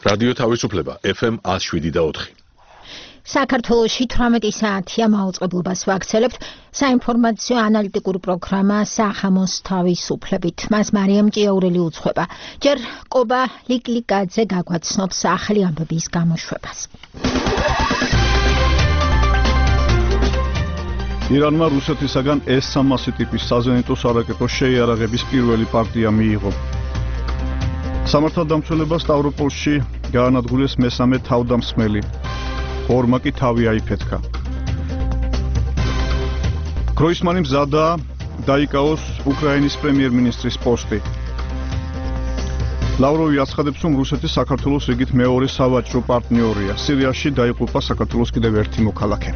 რადიო თავისუფლება FM 107.4. საქართველოში 18 საათია მაუწყებლობას ვაგრძელებთ საინფორმაციო ანალიტიკური პროგრამა სახამოს თავისუფლებით. მას მარიამ ჭიაურელი უძღვება. ჯერ კობა ლიკლიკაძე გაგვაცნობს ახალი ამბების გამოშვებას. ირანმა რუსეთისაგან S-300 ტიპის საზენიტო სარაკეტო შეიარაღების პირველი პარტია მიიღო. სამართალდამცველება სტავროპოლში გაანადგურეს მესამე თავდამსხმელი. ორმა კი თავი აიფეთქა. გროისმანი მზადაა დაიკავოს უკრაინის პრემიერ-მინისტრის პოსტი. ლავროვი აცხადებს, რომ რუსეთი საქართველოს რიგით მეორე სავაჭრო პარტნიორია. სირიაში დაიღუპა საქართველოს კიდევ ერთი მოქალაქე.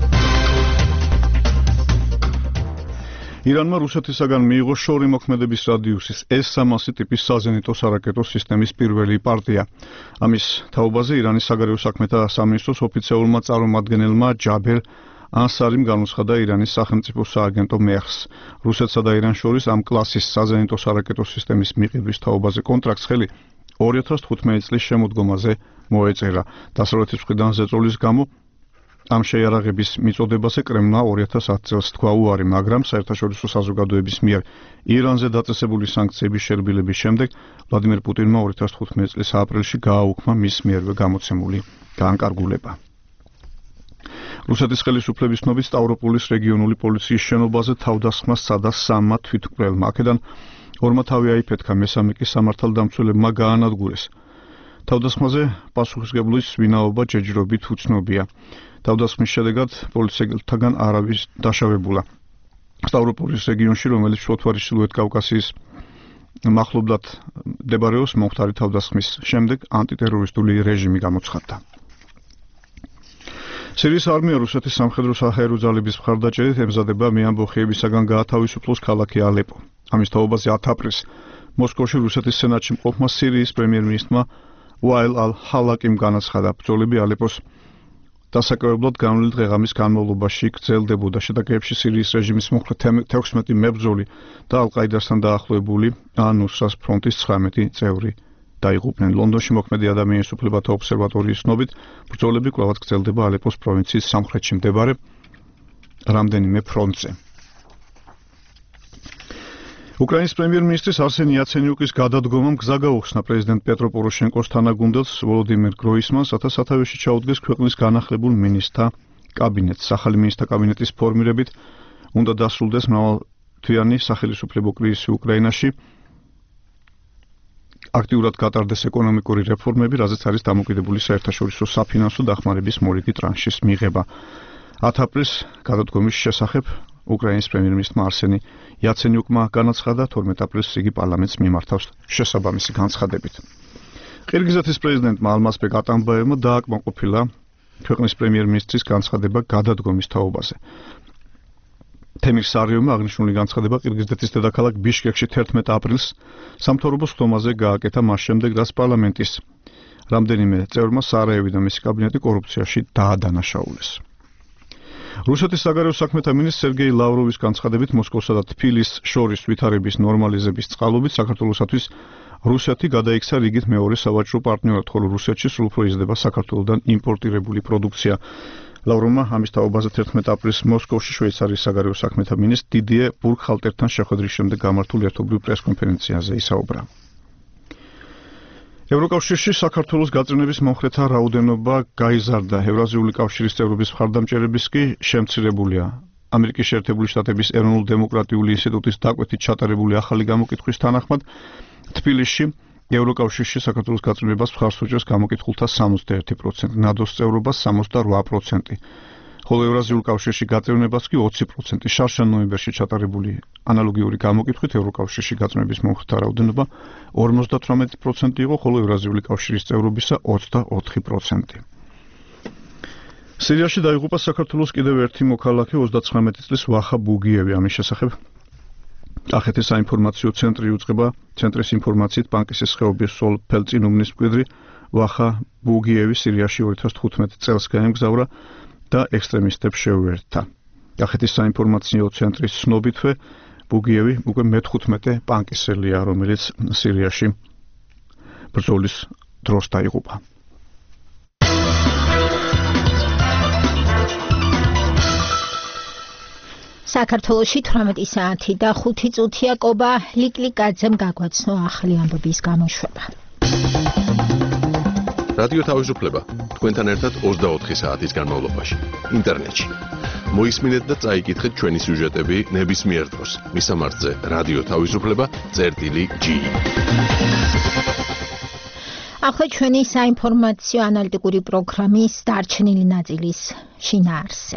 ირანმა რუსეთისაგან მიიღო შორი მოქმედების რადიუსის S-300 ტიპის საზენიტო სარაკეტო სისტემის პირველი პარტია. ამის თაობაზე ირანის საგარეო საქმეთა სამინისტროს ოფიციალურმა წარმომადგენელმა ჯაბერ ანსარიმ განუცხადა ირანის სახელმწიფო სააგენტო მეხს. რუსეთსა და ირანს შორის ამ კლასის საზენიტო სარაკეტო სისტემის მიღების თაობაზე კონტრაქტს ხელი 2015 წლის შემოდგომაზე მოეწერა. დასავლეთის მხრიდან ზეწოლის გამო ამ შეიარაღების მიწოდებაზე კრემლმა 2010 წელს თქვა უარი, მაგრამ საერთაშორისო საზოგადოების მიერ ირანზე დაწესებული სანქციების შერბილების შემდეგ ვლადიმერ პუტინმა 2015 წლის აპრილში გააუქმა მის მიერვე გამოცემული გაანკარგულება. რუსეთის ხელისუფლების ცნობით სტავროპოლის რეგიონული პოლიციის შენობაზე თავდასხმას სცადა 3 თვითმკვლელმა. აქედან ორმა თავი აიფეთქა, მესამე კი სამართალდამცველებმა გაანადგურეს. თავდასხმაზე პასუხისმგებლობის ვინაობა ჯეჯირობით უცნობია. თავდასხმის შედეგად პოლიციელთაგან არავის დაშავებულა. სტავროპოლის რეგიონში, რომელიც შუათვარის ჩრდილოეთ კავკასიის მახლობლად მდებარეობს, მომხდარი თავდასხმის შემდეგ ანტიტერორისტული რეჟიმი გამოცხადდა. სირიის არმია რუსეთის სამხედრო საჰაერო ძალების მხარდაჭერით ემზადება მეამბოხიებისაგან გაათავისუფლოს ქალაქი ალეპო. ამის თაობაზე 10 აპრილს მოსკოვში რუსეთის სენატში მყოფმა სირიის პრემიერ-მინისტრმა ვაილ ალ-ჰალაკიმ განაცხადა, ბრძოლები ალეპოს დასაკავებლად განვლილი დღეღამის განმავლობაში გრძელდებოდა. შეტაკებებში სირიის რეჟიმის მომხრე 16 მებრძოლი და ალ-ყაიდასთან დაახლოებული ან-ნუსრას ფრონტის 19 წევრი დაიღუპნენ. ლონდონში მოქმედი ადამიანის უფლებათა ობსერვატორიის ცნობით, ბრძოლები კვლავაც გრძელდება ალეპოს პროვინციის სამხრეთში მდებარე რამდენიმე ფრონტზე. უკრაინის პრემიერ-მინისტრის არსენ იაცენიუკის გადადგომამ გზა გაუხსნა პრეზიდენტ პეტრო პოროშენკოს თანაგუნდელს ვოლოდიმირ გროისმანს, რათა სათავეში ჩაუდგეს ქვეყნის განახლებულ მინისტრთა კაბინეტს. ახალი მინისტრთა კაბინეტის ფორმირებით უნდა დასრულდეს მრავალთვიანი სახელისუფლებო კრიზისი უკრაინაში, აქტიურად გატარდეს ეკონომიკური რეფორმები, რაზეც არის დამოკიდებული საერთაშორისო საფინანსო დახმარების მორიგი ტრანშის მიღება. 10 აპრილს გადადგომის შესახებ უკრაინის პრემიერ-მინისტრმა არსენი იაცენიუკმა განაცხადა, 12 აპრილს იგი პარლამენტს მიმართავს შესაბამისი განცხადებით. ყირგიზეთის პრეზიდენტმა ალმაზბეკ ატამბაევმა დააკმაყოფილა ქვეყნის პრემიერ-მინისტრის განცხადება გადადგომის თაობაზე. თემირ სარიევმა აღნიშნული განცხადება ყირგიზეთის დედაქალაქ ბიშკეკში 11 აპრილს სამთავრობო სხდომაზე გააკეთა მას შემდეგ, რაც პარლამენტის რამდენიმე წევრმა სარაევი და მისი კაბინეტი კორუფციაში დაადანაშაულეს. რუსეთის საგარეო საქმეთა მინისტრ სერგეი ლავროვის განცხადებით, მოსკოვსა და თბილისს შორის ვითარების ნორმალიზების წყალობით საქართველოსათვის რუსეთი გადაიქცა რიგით მეორე სავაჭრო პარტნიორად, ხოლო რუსეთში სულ უფრო იზრდება საქართველოდან იმპორტირებული პროდუქცია. ლავროვმა ამის თაობაზე 11 აპრილს მოსკოვში შვეიცარიის საგარეო საქმეთა მინისტრ დიდიე ბურგჰალტერთან შეხვედრის შემდეგ გამართულ ერთობლივ პრესკონფერენციაზე ისაუბრა. ევროკავშირში საქართველოს გაწევნების მომხრეთა რაოდენობა გაიზარდა. ევრაზიული კავშირის წევრობის მხარდამჭერების კი შემცირებულია. ამერიკის შეერთებული შტატების ეროვნულ-დემოკრატიული ინსტიტუტის დაკვეთით ჩატარებული ახალი გამოკითხვის თანახმად, თბილისში ევროკავშირში საქართველოს გაწევნებას მხარს უჭერს გამოკითხულთა 61%, ნატოს წევრობას 68%, ხოლო ევრაზიულ კავშირში გაწევნებას კი 20%. შარშან ნოემბერში ჩატარებული ანალოგიური გამოკითხვით ევროკავშირში გაწევნების მომხრეთა რაოდენობა 58% იყო, ხოლო ევრაზიული კავშირის წევრობისა 24%. სირიაში დაიღუპა საქართველოს კიდევ ერთი მოქალაქე 39 წლის ვახა ბუგიევი. ამის შესახებ კახეთის საინფორმაციო ცენტრი უწყება ცენტრის ინფორმაციით ბანკისის ხეობის სოლ ფელწინუმნის მკვიდრი ვახა ბუგიევი სირიაში 2015 წელს გაემგზავრა და ექსტრემისტებს შეუერთდა. კახეთის საინფორმაციო ცენტრის ცნობითვე ბუგიევი უკვე მე-15 პანკისელია, რომელიც სირიაში ბრძოლის დროს დაიღუპა. საქართველოში 18 საათი და 5 წუთია კობა ლიკლიკაძემ გაგვაცნო ახალი ამბების გამოშვება. რადიო თავისუფლება თქვენთან ერთად 24 საათის განმავლობაში ინტერნეტში. მოისმინეთ და წაიკითხეთ ჩვენი სიუჟეტები ნებისმიერ დროს. მისამართზე რადიო თავისუფლება.gi. ახლა ჩვენი საინფორმაციო ანალიტიკური პროგრამის დარჩენილი ნაწილის შინაარსზე.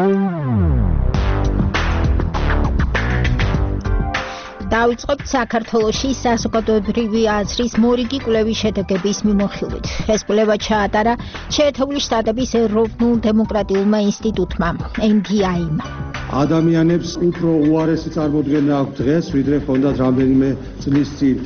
დავიწყებთ საქართველოში საზოგადოებრივი აზრის მორიგი კვლევის შედეგების მიმოხილვით. ეს კვლევა ჩაატარა შეერთებული შტატების ეროვნულ დემოკრატიულმა ინსტიტუტმა, NDI-მ. ადამიანებს უფრო უარესი წარმოდგენა აქვს დღეს, ვიდრე ჰქონდათ რამდენიმე წლის წინ.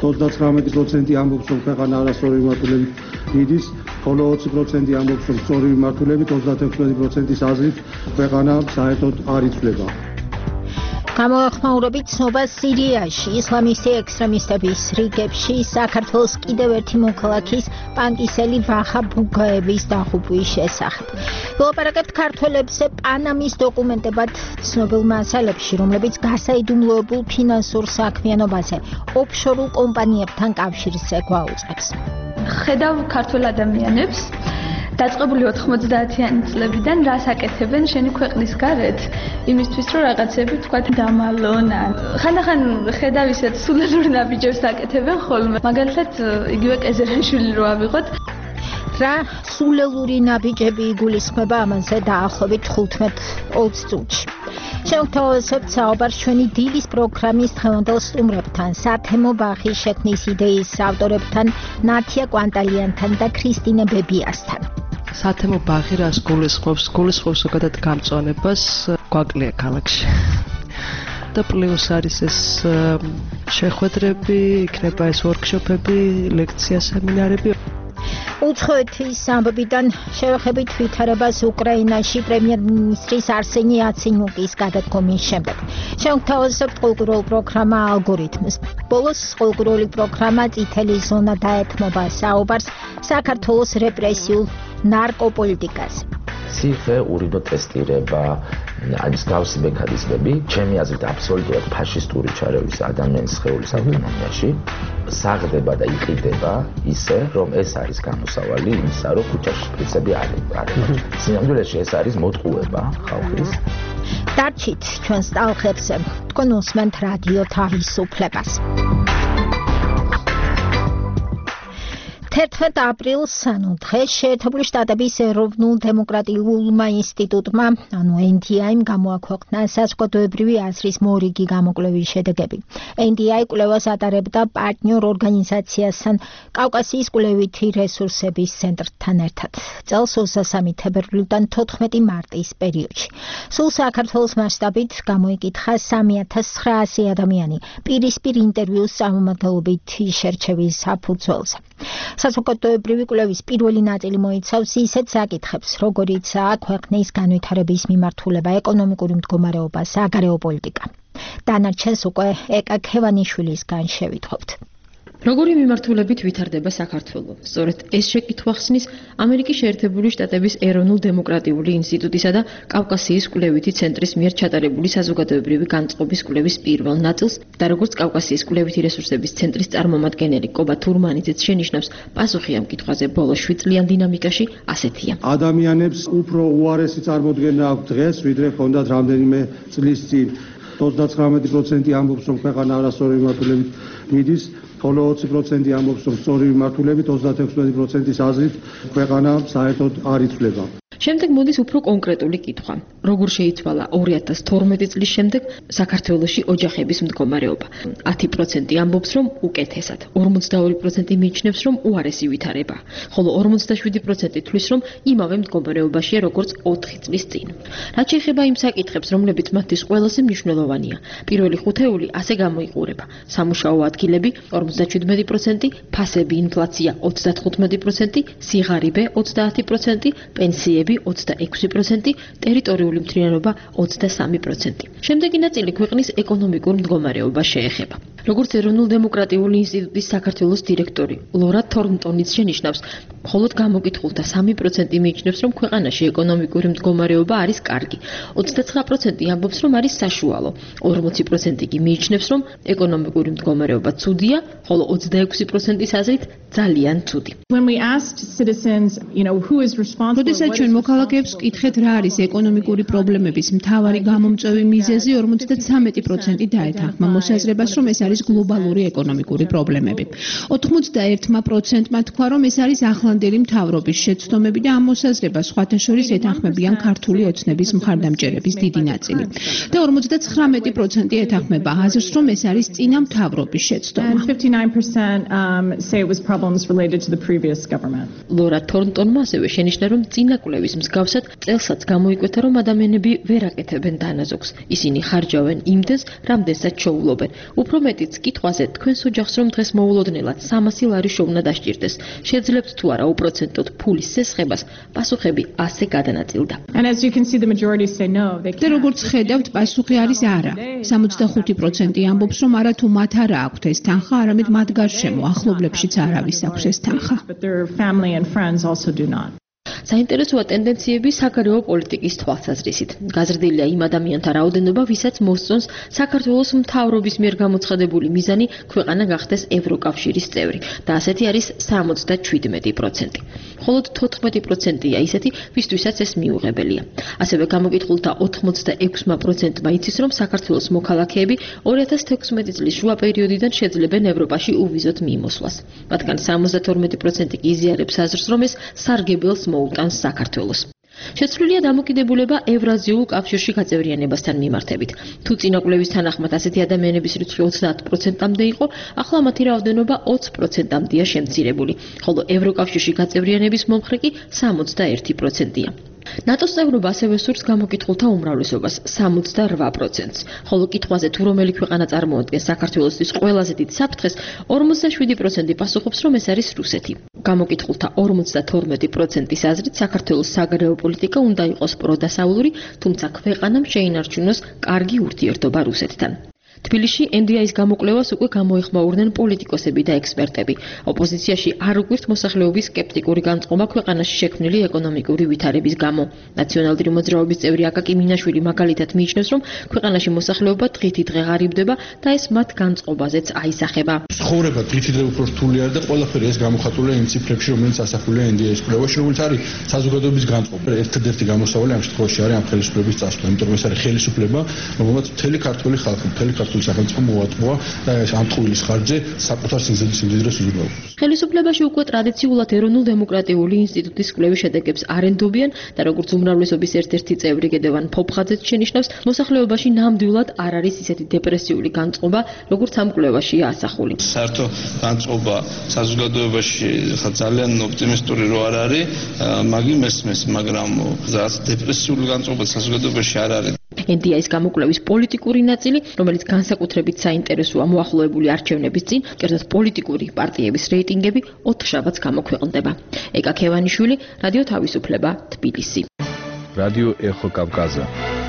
39% ამბობს, რომ ქვეყანა არასწორი მიმართულებით მიდის, ხოლო 20% ამბობს, რომ სწორი მიმართულებით, 36%-ის აზრით ქვეყანა საერთოდ არ იცვლება. გამოახმაურებით ცნობა სირიაში ისლამისტი ექსტრემისტების რიგებში საქართველოს კიდევ ერთი მოქალაქის პანკისელი ვახა ბუგაევის დაღუპვის შესახებ. ვილაპარაკებთ ქართველებზე პანამის დოკუმენტებად ცნობილ მასალებში, რომლებიც გასაიდუმლოებულ ფინანსურ საქმიანობაზე ოფშორულ კომპანიებთან კავშირზე გვაუწყებს. ხედავ ქართულ ადამიანებს დაწყებული 90-იანი წლებიდან რას აკეთებენ შენი ქვეყნის გარეთ, იმისთვის რომ რაღაცები თქვა დამალონ. ხანდახან ხედავ ისეთ სულელურ ნაბიჯებს აკეთებენ ხოლმე. მაგალითად, იგივე კეზერაშვილი რო ავიღოთ. რა სულელური ნაბიჯები იგულისხმება ამაზე დაახლოებით 15-20 წუთში. შევთავაზებთ საუბარს ჩვენი დილის პროგრამის დღევანდელ სტუმრებთან, სათემო ბაღის შექმნის იდეის ავტორებთან, ნათია კვანტალიანთან და ქრისტინე ბებიასთან. სათემო ბაღი რას გულისხმობს? გულისხმობს ზოგადად გამწვანებას გვაკლია ქალაქში. და პლუს არის ეს შეხვედრები, იქნება ეს ვორქშოპები, ლექცია, სემინარები. უცხოეთის ამბებიდან შევეხებით ვითარებას უკრაინაში პრემიერ-მინისტრის არსენი იაცენიუკის გადადგომის შემდეგ. შევთავაზებთ კულტურულ პროგრამა ალგორითმს. ბოლოს კულტურული პროგრამა წითელი ზონა დაეთმობა საუბარს საქართველოს რეპრესიულ ნარკოპოლიტიკაზე. ციხე, ურიდო ტესტირება, არის გავსი მექანიზმები, ჩემი აზრით აბსოლუტურად ფაშისტური ჩარევის ადამიანის სხეულის ავტონომიაში საღდება და იყიდება ისე, რომ ეს არის გამოსავალი იმისა, რომ ქუჩაში შპრიცები არ არის. სინამდვილეში ეს არის მოტყუება ხალხის. დარჩით ჩვენს ტალღებზე, თქვენ უსმენთ რადიო თავისუფლებას. 11 აპრილს, ანუ დღეს შეერთებული შტატების ეროვნულ დემოკრატიულმა ინსტიტუტმა, ანუ NDI-მ გამოაქვეყნა საზოგადოებრივი აზრის მორიგი გამოკვლევის შედეგები. NDI კვლევას ატარებდა პარტნიორ ორგანიზაციასთან კავკასიის კვლევითი რესურსების ცენტრთან ერთად. წელს 23 თებერვლიდან 14 მარტის პერიოდში. სულ საქართველოს მასშტაბით გამოიკითხა 3900 ადამიანი პირისპირ ინტერვიუს წარმომადგენლობითი შერჩევის საფუძველზე. საზოგადოებრივი კვლევის პირველი ნაწილი მოიცავს ისეთ საკითხებს, როგორიცაა ქვეყნის განვითარების მიმართულება, ეკონომიკური მდგომარეობა, საგარეო პოლიტიკა. დანარჩენს უკვე ეკა ქევანიშვილისგან შევიტყობთ. როგორი მიმართულებით ვითარდება საქართველო? სწორედ ეს შეკითხვა ხსნის ამერიკის შეერთებული შტატების ეროვნულ დემოკრატიული ინსტიტუტისა და კავკასიის კვლევითი ცენტრის მიერ ჩატარებული საზოგადოებრივი განწყობის კვლევის პირველ ნაწილს და როგორც კავკასიის კვლევითი რესურსების ცენტრის წარმომადგენელი კობა თურმანიძეც შენიშნავს, პასუხი ამ კითხვაზე ბოლოს 7 წლიან დინამიკაში ასეთია. ადამიანებს უფრო უარესი წარმოდგენა აქვს დღეს, ვიდრე ჰქონდათ რამდენიმე წლის წინ. 39% ამბობს, რომ ქვეყანა არასწორი მიმართულებით მიდის, ხოლო 20% ამბობს, რომ სწორი მიმართულებით, 36%-ის აზრით ქვეყანა საერთოდ არ იცვლება. შემდეგ მოდის უფრო კონკრეტული კითხვა. როგორ შეიცვალა 2012 წლის შემდეგ საქართველოში ოჯახების მდგომარეობა? 10% ამბობს, რომ უკეთესად, 42% მიიჩნევს, რომ უარესი ვითარება, ხოლო 47% თვლის, რომ იმავე მდგომარეობაშია, როგორც 4 წლის წინ. რაც შეეხება იმ საკითხებს, რომლებიც მათთვის ყველაზე მნიშვნელოვანია, პირველი ხუთეული ასე გამოიყურება: სამუშაო ადგილები 57%, ფასები, ინფლაცია 35%, სიღარიბე 30%, პენსიები 26%, ტერიტორიული მთლიანობა 23%. შემდეგი ნაწილი ქვეყნის ეკონომიკურ მდგომარეობას შეეხება. როგორც ეროვნულ დემოკრატიული ინსტიტუტის საქართველოს დირექტორი ლორა თორნტონიც შენიშნავს, მხოლოდ გამოკითხულთა 3% მიიჩნევს, რომ ქვეყანაში ეკონომიკური მდგომარეობა არის კარგი. 29% ამბობს, რომ არის საშუალო. 40% კი მიიჩნევს, რომ ეკონომიკური მდგომარეობა ცუდია, ხოლო 26%-ის აზრით ძალიან ცუდი. როდესაც ჩვენ მოქალაქეებს ვკითხეთ, რა არის ეკონომიკური პრობლემების მთავარი გამომწვევი მიზეზი, 53% დაეთანხმა მოსაზრებას, რომ ეს არის გლობალური ეკონომიკური პრობლემები. 81%-მა თქვა, რომ ეს არის ახლანდელი მთავრობის შეცდომები და ამ მოსაზრებას სხვათა შორის ეთანხმებიან ქართული ოცნების მხარდამჭერების დიდი ნაწილი. და 59% ეთანხმება აზრს, რომ ეს არის წინა მთავრობის შეცდომა. ლორა თორნტონმა ასევე შენიშნა, რომ წინა კვლევის მსგავსად წელსაც გამოიკვეთა, რომ ადამიანები ვერ აკეთებენ დანაზოგს. ისინი ხარჯავენ იმდენს, რამდენსაც შეუვლობენ. უფრო მეტიც კითხვაზე, თქვენს ოჯახს რომ დღეს მოულოდნელად 300 ლარი შოვნა დასჭირდეს, შეძლებთ თუ არა უპროცენტოდ ფულის სესხებას, პასუხები ასე გადანაწილდა. და როგორც ხედავთ, პასუხი არის არა. 65% ამბობს, რომ არა თუ მათ არა აქვთ ეს თანხა, არამედ მათ გარშემო ახლობლებშიც არავის აქვს ეს თანხა. საინტერესოა ტენდენციები საგარეო პოლიტიკის თვალსაზრისით. გაზრდილია იმ ადამიანთა რაოდენობა, ვისაც მოსწონს საქართველოს მთავრობის მიერ გამოცხადებული მიზანი ქვეყანა გახდეს ევროკავშირის წევრი და ასეთი არის 77%. მხოლოდ 14%-ია ისეთი, ვისთვისაც ეს მიუღებელია. ასევე გამოკითხულთა 86%-მა იცის, რომ საქართველოს მოქალაქეები 2016 წლის შუა პერიოდიდან შეძლებენ ევროპაში უვიზოთ მიმოსვლას. მათგან 72% კი იზიარებს აზრს, რომ ეს სარგებელს მოუტანს საქართველოს. შეცვლილია დამოკიდებულება ევრაზიულ კავშირში გაწევრიანებასთან მიმართებით. თუ წინა კვლევის თანახმად ასეთი ადამიანების რიცხვი 30%-მდე იყო, ახლა მათი რაოდენობა 20%-მდეა შემცირებული, ხოლო ევროკავშირში გაწევრიანების მომხრე კი 61%-ია. ნატოს წევრობა ასევე სურს გამოკითხულთა უმრავლესობას 68%-ს, ხოლო კითხვაზე თუ რომელი ქვეყანა წარმოადგენს საქართველოსთვის ყველაზე დიდ საფრთხეს, 47% პასუხობს, რომ ეს არის რუსეთი. გამოკითხულთა 52%-ის აზრით საქართველოს საგარეო პოლიტიკა უნდა იყოს პროდასავლური, თუმცა ქვეყანამ შეინარჩუნოს კარგი ურთიერთობა რუსეთთან. თბილისში NDI-ის გამოკვლევას უკვე გამოეხმაურნენ პოლიტიკოსები და ექსპერტები. ოპოზიციაში არ უყვირთ მოსახლეობის სკეპტიკური განწყობა ქვეყანაში შექმნილი ეკონომიკური ვითარების გამო. ნაციონალური მოძრაობის წევრი აკაკი მინაშვილი მაგალითად მიიჩნევს, რომ ქვეყანაში მოსახლეობა დღითი დღე ღარიბდება და ეს მათ განწყობაზეც აისახება. ცხოვრება დღითი დღე უფრო რთული არის და ყველაფერი ეს გამოხატულია იმ ციფრებში, რომელიც ასახულია NDI-ის კვლევაში, რომელიც არის საზოგადოების განწყობა. ერთადერთი გამოსავალი ამ შემთხვევაში არის ამ ხელისუფლების წასვლა, იმიტომ რომ ეს არის ხელისუფლება, რომელმაც მთელი ქართული ხალხი, მთელი სახელმწიფო მოატყუა და ამ ტყუილის ხარჯზე საკუთარ სიმდიდრეს უზრუნველყოფს. ხელისუფლებაში უკვე ტრადიციულად ეროვნულ დემოკრატიული ინსტიტუტის კვლევის შედეგებს არენდობიან და როგორც უმრავლესობის ერთ-ერთი წევრი გედევან ფოფხაძეც შენიშნავს, მოსახლეობაში ნამდვილად არ არის ისეთი დეპრესიული განწყობა, როგორც ამ კვლევაშია ასახული. საერთო განწყობა საზოგადოებაში ხა ძალიან ოპტიმისტური რო არ არის, მაგის მესმის, მაგრამ რაღაც დეპრესიული განწყობა საზოგადოებაში არ არის. NDI-ის გამოკვლევის პოლიტიკური ნაწილი, რომელიც განსაკუთრებით საინტერესოა მოახლოებული არჩევნების წინ, კერძოდ პოლიტიკური პარტიების რეიტინგები 4 შაბათს გამოქვეყნდება. ეკა ქევანიშვილი, რადიო თავისუფლება, თბილისი. რადიო ეხო კავკაზა.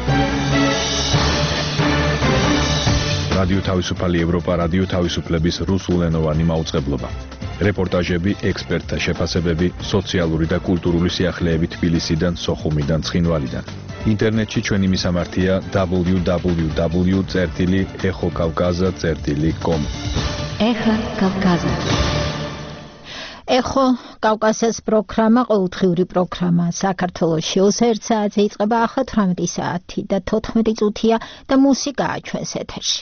რადიო თავისუფალი ევროპა, რადიო თავისუფლების რუსულენოვანი მაუწყებლობა. რეპორტაჟები, ექსპერტთა შეფასებები, სოციალური და კულტურული სიახლეები თბილისიდან, სოხუმიდან, ცხინვალიდან. ინტერნეტში ჩვენი მისამართია www.exokavkaza.com. ეხა კავკაზა. ეხო კავკასიის პროგრამა ყოველდღიური პროგრამა საქართველოში 21 საათზე იწყება, ახლა 18 საათი და 14 წუთია და მუსიკაა ჩვენს ეთერში.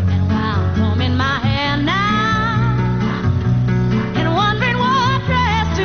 And wondering what dress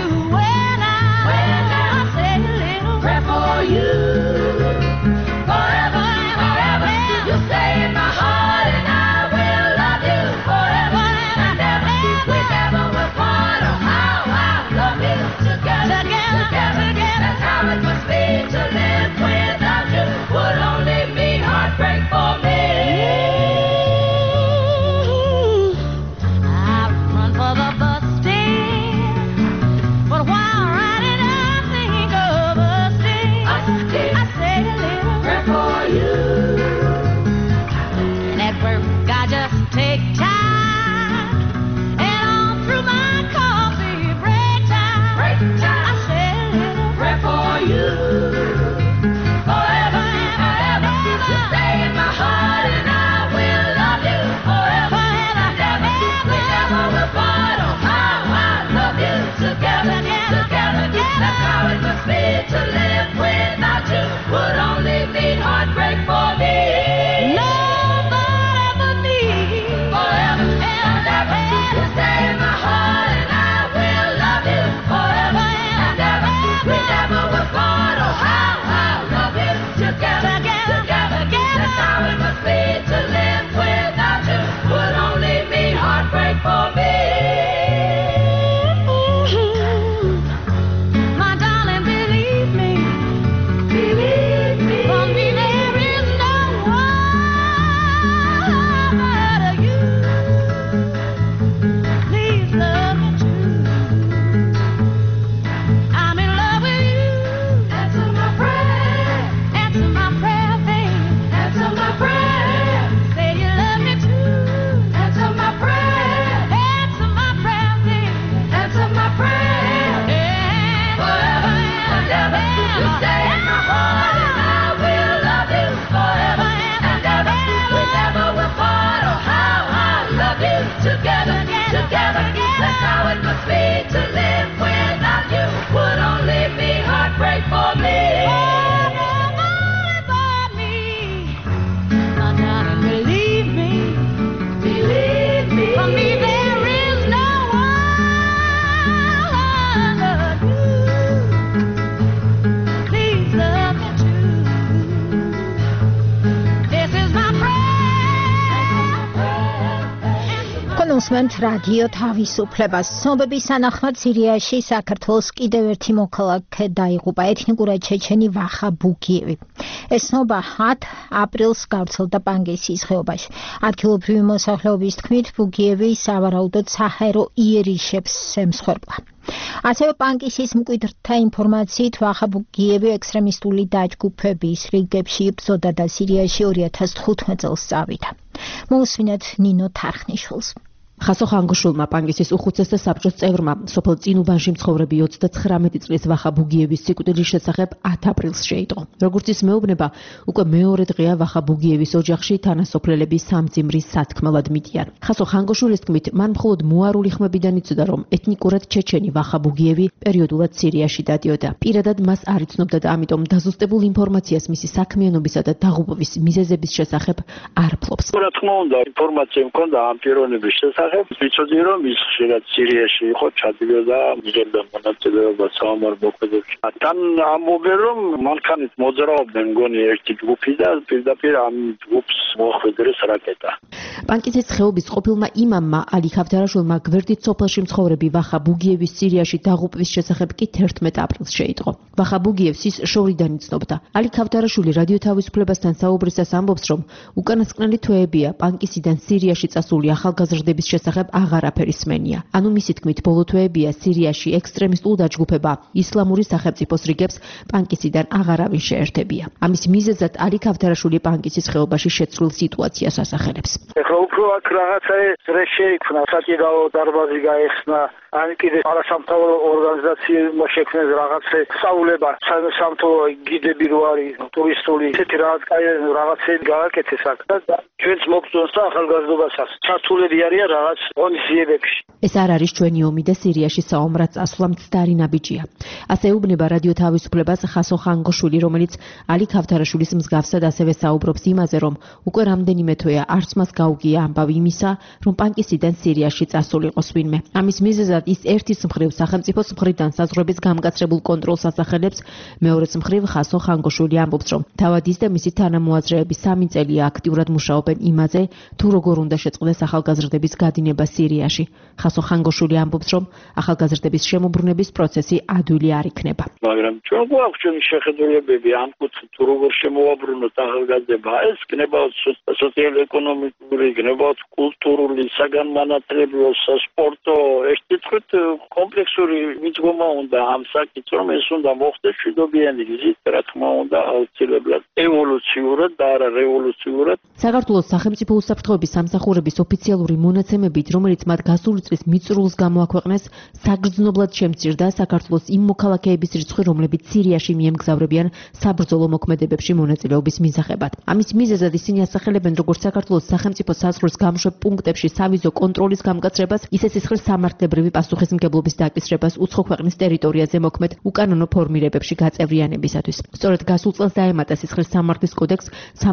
გისმენთ რადიო თავისუფლებას. ცნობების თანახმად სირიაში საქართველოს კიდევ ერთი მოქალაქე დაიღუპა, ეთნიკურად ჩეჩენი ვახა ბუგიევი. ეს ცნობა 10 აპრილს გავრცელდა პანგისის ხეობაში. ადგილობრივი მოსახლეობის თქმით, ბუგიევი სავარაუდოდ საჰაერო იერიშებს ემსხვერპლა. ასევე პანკისის მკვიდრთა ინფორმაციით ვახა ბუგიევი ექსტრემისტული დაჯგუფების რიგებში იბრძოდა და სირიაში 2015 წელს წავიდა. მოусმინეთ ნინო თარხნიშვილს. ხასო ხანგოშულმა პანგისის უხუცესთა საბჭოს წევრმა სოფელ წინუბანში მცხოვრები 39 წლის ვახა ბუგიევის სიკვდილის შესახებ 10 აპრილს შეიტყო. როგორც ის მეუბნება, უკვე მეორე დღეა ვახა ბუგიევის ოჯახში თანასოფლელები სამძიმრის სათქმელად მიდიან. ხასო ხანგოშულის თქმით, მან მხოლოდ მოარული ხმებიდან იცოდა, რომ ეთნიკურად ჩეჩენი ვახა ბუგიევი პერიოდულად სირიაში დადიოდა. პირადად მას არ იცნობდა და ამიტომ დაზუსტებულ ინფორმაციას მისი საქმიანობისა და დაღუპვის მიზეზების შესახებ არ ფლობს. რა თქმა უნდა, ინფორმაცია მქონდა ამ პიროვნების შესახებ. ვიცოდი რომ ის ხშირად სირიაში იყო, ჩადიოდა მიღებდა მონაწილეობას საომარ მოქმედებში. თან ამბობენ რომ მანქანით მოძრაობდნენ მგონი ერთი ჯგუფი და პირდაპირ ამ ჯგუფს მოხვედრეს რაკეტა. პანკისის ხეობის ყოფილმა იმამმა ალი ქავთარაშვილმა გვერდით სოფელში მცხოვრები ვახა ბუგიევის სირიაში დაღუპვის შესახებ კი 11 აპრილს შეიტყო. ვახა ბუგიევს ის შორიდან იცნობდა. ალი ქავთარაშვილი რადიო თავისუფლებასთან საუბრისას ამბობს, რომ უკანასკნელი თვეებია პანკისიდან სირიაში წასული ახალგაზრდების შესახებ აღარაფერი სმენია. ანუ მისი თქმით, ბოლო თვეებია სირიაში ექსტრემისტულ დაჯგუფება ისლამური სახელმწიფოს რიგებს პანკისიდან აღარავინ შეერთებია. ამის მიზეზად ალი ქავთარაშვილი პანკისის ხეობაში შეცვლილ სიტუაციას ასახელებს. ეხლა უფრო აქ რაღაცა ეს შეიქმნა, საკიდაო დარბაზი გაიხსნა, ან კიდე არასამთავრობო ორგანიზაციებმა შექმნეს რაღაცა სწავლება, სამთავრობო გიდები რო არის, ტურისტული ესეთი რაღაცები გააკეთეს აქ და ჩვენც მოგწონს და ახალგაზრდობასაც ჩართულები არიან რაღაც ღონისძიებებში. ეს არ არის ჩვენი ომი და სირიაში საომრად წასვლა მცდარი ნაბიჯია. ასე ეუბნება რადიო თავისუფლებას ხასო ხანგოშვილი, რომელიც ალი ქავთარაშვილის მსგავსად ასევე საუბრობს იმაზე, რომ უკვე რამდენიმე თვეა არც მას გაუგია ამბავი იმისა, რომ პანკისიდან სირიაში წასულიყოს ვინმე. ამის მიზეზად ის ერთის მხრივ სახელმწიფოს მხრიდან საზღვრების გამკაცრებულ კონტროლს ასახელებს, მეორეს მხრივ ხასო ხანგოშვილი ამბობს, რომ თავად ის და მისი თანამოაზრეები 3 წელია აქტიურად მუშაობენ იმაზე, თუ როგორ უნდა შეწყდეს ახალგაზრდების გადინება სირიაში. ხასო ხანგოშვილი ამბობს, რომ ახალგაზრდების შემოbrunების პროცესი ადვილი არ იქნება. მაგრამ ჩვენ გვაქვს ჩვენი შეხედულებები ამ კუთხით, თუ როგორ შემოვაბრუნოთ ახალგაზრდება, ეს გნებავთ სოციალურ-ეკონომიკური, გნებავთ კულტურული, საგანმანათლებლო, სასპორტო, ეს თითქოს კომპლექსური მიდგომა უნდა ამ საკითხს, რომ ეს უნდა მოხდეს მშვიდობიანი გზით, რა თქმა უნდა, აუცილებლად ევოლუციურად და არა რევოლუციურად. საქართველოს სახელმწიფო უსაფრთხოების სამსახურების ოფიციალური მონაცემებით, რომელიც მათ გასული წლის მიწურულს გამოაქვეყნეს, საგრძნობლად შემცირდა საქართველოს იმ მოქალაქეების რიცხვი, რომლებიც სირიაში მიემგზავრებიან საბრძოლო მოქმედებებში მონაწილეობის მისაღებად. ამის მიზეზად ისინი ასახელებენ როგორც საქართველოს სახელმწიფო საზღვრის გამოშვებ პუნქტებში სავიზო კონტროლის გამკაცრებას, ისე სისხლის სამართლებრივი პასუხისმგებლობის დაკისრებას უცხო ქვეყნის ტერიტორიაზე მოქმედ უკანონო ფორმირებებში გაწევრიანებისათვის. სწორედ გასულ წელს დაემატა სისხლის სამართლის კოდექსს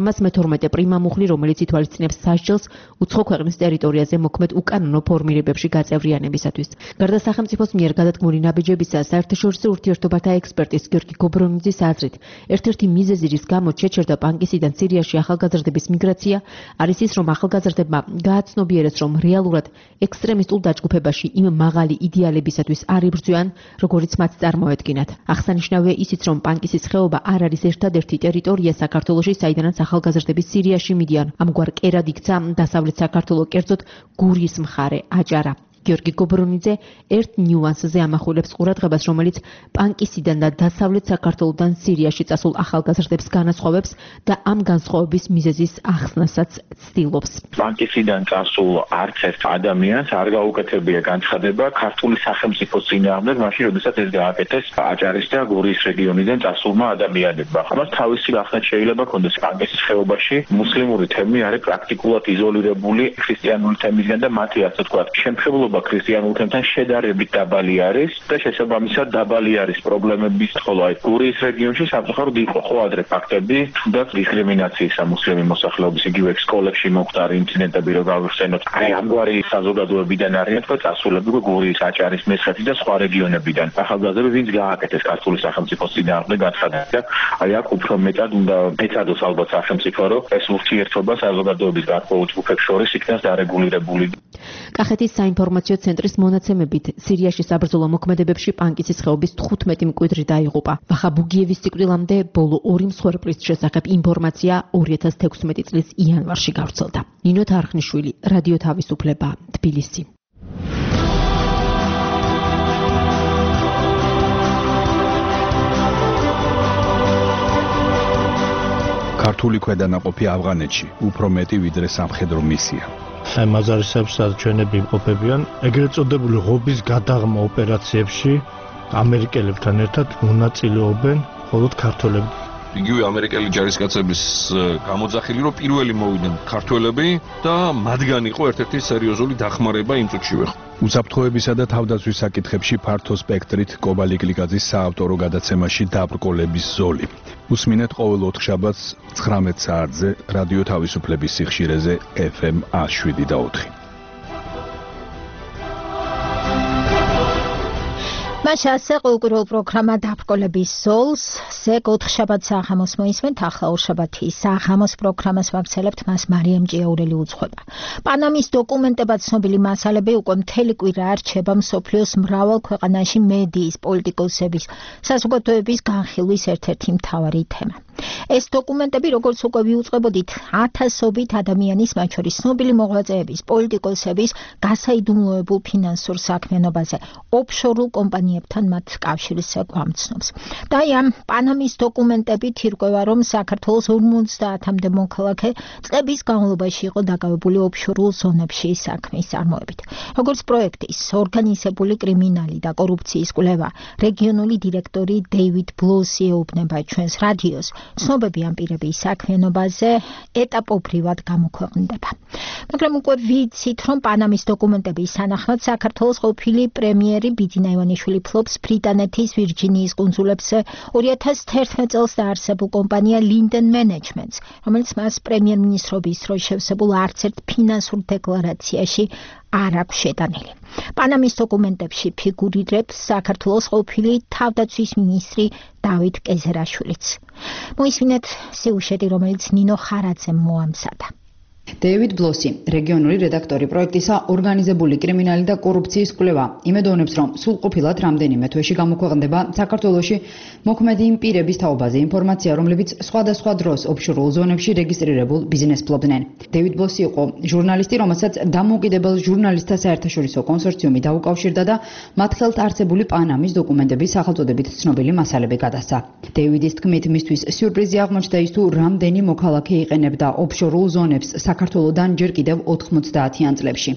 312 პრიმა მუხლი, რომელიც ითვალისწინებს სასჯელს უცხო ქვეყნის ტერიტორიაზე მოქმედ უკანონო ფორმირებებში გაწევრიანებისათვის. გარდა სახელმწიფოს მიერ გადადგმული ნაბიჯებისა, საერთაშორისო ურთიერთობათა ექსპერტის გიორგი გობრონიძის აზრით, ერთ-ერთი მიზეზი, რის გამოც შეჩერდა პანკისიდან სირიაში ახალგაზრდების მიგრაცია, არის ის, რომ ახალგაზრდებმა გააცნობიერეს, რომ რეალურად ექსტრემისტულ დაჯგუფებაში იმ მაღალი იდეალებისათვის არ იბრძვიან, როგორიც მათ წარმოედგინათ. აღსანიშნავია ისიც, რომ პანკისის ხეობა არ არის ერთადერთი ტერიტორია საქართველოში, საიდანაც ახალგაზრდები სირიაში მიდიან. ამგვარ კერად იქცა დასავლეთ საქართველო, კერძოდ გურიის მხარე, აჭარა. გიორგი გობრონიძე ერთ ნიუანსზე ამახვილებს ყურადღებას, რომელიც პანკისიდან და დასავლეთ საქართველოდან სირიაში წასულ ახალგაზრდებს განასხვავებს და ამ განსხვავების მიზეზის ახსნასაც ცდილობს. პანკისიდან წასულ არც ერთ ადამიანს არ გაუკეთებია განცხადება ქართული სახელმწიფოს წინააღმდეგ, მაშინ როდესაც ეს გააკეთეს აჭარის და გურიის რეგიონიდან წასულმა ადამიანებმა. ამას თავისი ახსნა შეიძლება ქონდეს. პანკისის ხეობაში მუსლიმური თემი არის პრაქტიკულად იზოლირებული ქრისტიანული თემისგან და მათი ასე ვთქვათ, შემხებლობა მოცულობა ქრისტიანულ თემთან შედარებით დაბალი არის და შესაბამისად დაბალი არის პრობლემების ხოლო აი გურიის რეგიონში სამწუხაროდ იყო ხო ადრე ფაქტები თუნდაც დისკრიმინაციის მუსლიმი მოსახლეობის იგივე სკოლებში მოხდარი ინციდენტები რო გავიხსენოთ აი ამგვარი საზოგადოებიდან არიან თქო წასულები გურიის აჭარის მესხეთი და სხვა რეგიონებიდან ახალგაზრდები ვინც გააკეთეს ქართული სახელმწიფოს წინააღმდეგ გაცხადა და აი აქ უფრო მეტად უნდა ეცადოს ალბათ სახელმწიფო რომ ეს ურთიერთობა საზოგადოების გარკვეულ ჯგუფებს შორის იქნას დარეგულირებული. კახეთის საინფორმაციო ცენტრის მონაცემებით სირიაში საბრძოლო მოქმედებებში პანკისის ხეობის 15 მკვიდრი დაიღუპა. ვახა ბუგიევის სიკვდილამდე ბოლო 2 მსხვერპლის შესახებ ინფორმაცია 2016 წლის იანვარში გავრცელდა. ნინო თარხნიშვილი, რადიო თავისუფლება, თბილისი. ქართული ქვედანაყოფი ავღანეთში უფრო მეტი ვიდრე სამხედრო მისია. აი მაზარისებს ჩვენები იმყოფებიან ეგრეთ წოდებული ღობის გადაღმა ოპერაციებში ამერიკელებთან ერთად მონაწილეობენ მხოლოდ ქართველები. იგივე ამერიკელი ჯარისკაცების გამოძახილი რომ პირველი მოვიდნენ ქართველები და მათგან იყო ერთ-ერთი სერიოზული დახმარება იმ წუთშივე. უსაფრთხოებისა და თავდაცვის საკითხებში ფართო სპექტრით კობალი კლიკაძის საავტორო გადაცემაში დაბრკოლების ზოლი. უსმინეთ ყოველ ოთხშაბათს 19 საათზე რადიო თავისუფლების სიხშირეზე FM 107.4. მას ასე ყოველკვირეულ პროგრამა დაბრკოლების ზოლს ზეგ 4 შაბათს საღამოს მოისმენთ ახლა ორშაბათის საღამოს პროგრამას ვამცელებთ მას მარიამ ჭიაურელი უძღვება. პანამის დოკუმენტებად ცნობილი მასალები უკვე მთელი კვირა არჩება მსოფლიოს მრავალ ქვეყანაში მედიის, პოლიტიკოსების, საზოგადოების განხილვის ერთ-ერთი მთავარი თემა. ეს დოკუმენტები, როგორც უკვე ვიუძღვებოდით, ათასობით ადამიანის, მათ შორის ცნობილი მოღვაწეების, პოლიტიკოსების გასაიდუმლოებულ ფინანსურ საქმიანობაზე, ოფშორულ კომპანიებთან მათ კავშირს გვამცნობს. და ამ პანამის დოკუმენტებით ირკვევა, რომ საქართველოს 50-მდე მოქალაქე წლების განმავლობაში იყო დაკავებული ოფშორულ ზონებში საქმის წარმოებით. როგორც პროექტის ორგანიზებული კრიმინალი და კორუფციის კვლევა, რეგიონული დირექტორი დეივიდ ბლოსი ეუბნება ჩვენს რადიოს, ცნობები ამ პირების საქმიანობაზე ეტაპობრივად გამოქვეყნდება. მაგრამ უკვე ვიცით, რომ პანამის დოკუმენტების სანახმად საქართველოს ყოფილი პრემიერი ბიძინა ივანიშვილი ფლობს ბრიტანეთის ვირჯინიის კუნძულებზე 2011 წელს დაარსებულ კომპანია Linden Management-ს, რომელიც მას პრემიერ-მინისტრობის დროს შევსებულ არც ერთ ფინანსურ დეკლარაციაში არ აქვს შეტანილი. პანამის დოკუმენტებში ფიგურირებს საქართველოს ყოფილი თავდაცვის მინისტრი დავით კეზერაშვილიც. მოისმინეთ სიუჟეტი, რომელიც ნინო ხარაძემ მოამზადა. დეივიდ ბლოსი, რეგიონული რედაქტორი პროექტისა ორგანიზებული კრიმინალი და კორუფციის კვლევა, იმედოვნებს, რომ სრულყოფილად რამდენიმე თვეში გამოქვეყნდება საქართველოში მოქმედი იმ პირების თაობაზე ინფორმაცია, რომლებიც სხვადასხვა დროს ოფშორულ ზონებში რეგისტრირებულ ბიზნესს ფლობდნენ. დეივიდ ბლოსი იყო ჟურნალისტი, რომელსაც დამოუკიდებელ ჟურნალისტთა საერთაშორისო კონსორციუმი დაუკავშირდა და მათ ხელთ არსებული პანამის დოკუმენტების სახელწოდებით ცნობილი მასალები გადასცა. დეივიდის თქმით, მისთვის სიურპრიზი აღმოჩნდა ის თუ რამდენი მოქალაქე იყენებდა ოფშორულ ზონებს საქართველოდან ჯერ კიდევ 90-იან წლებში.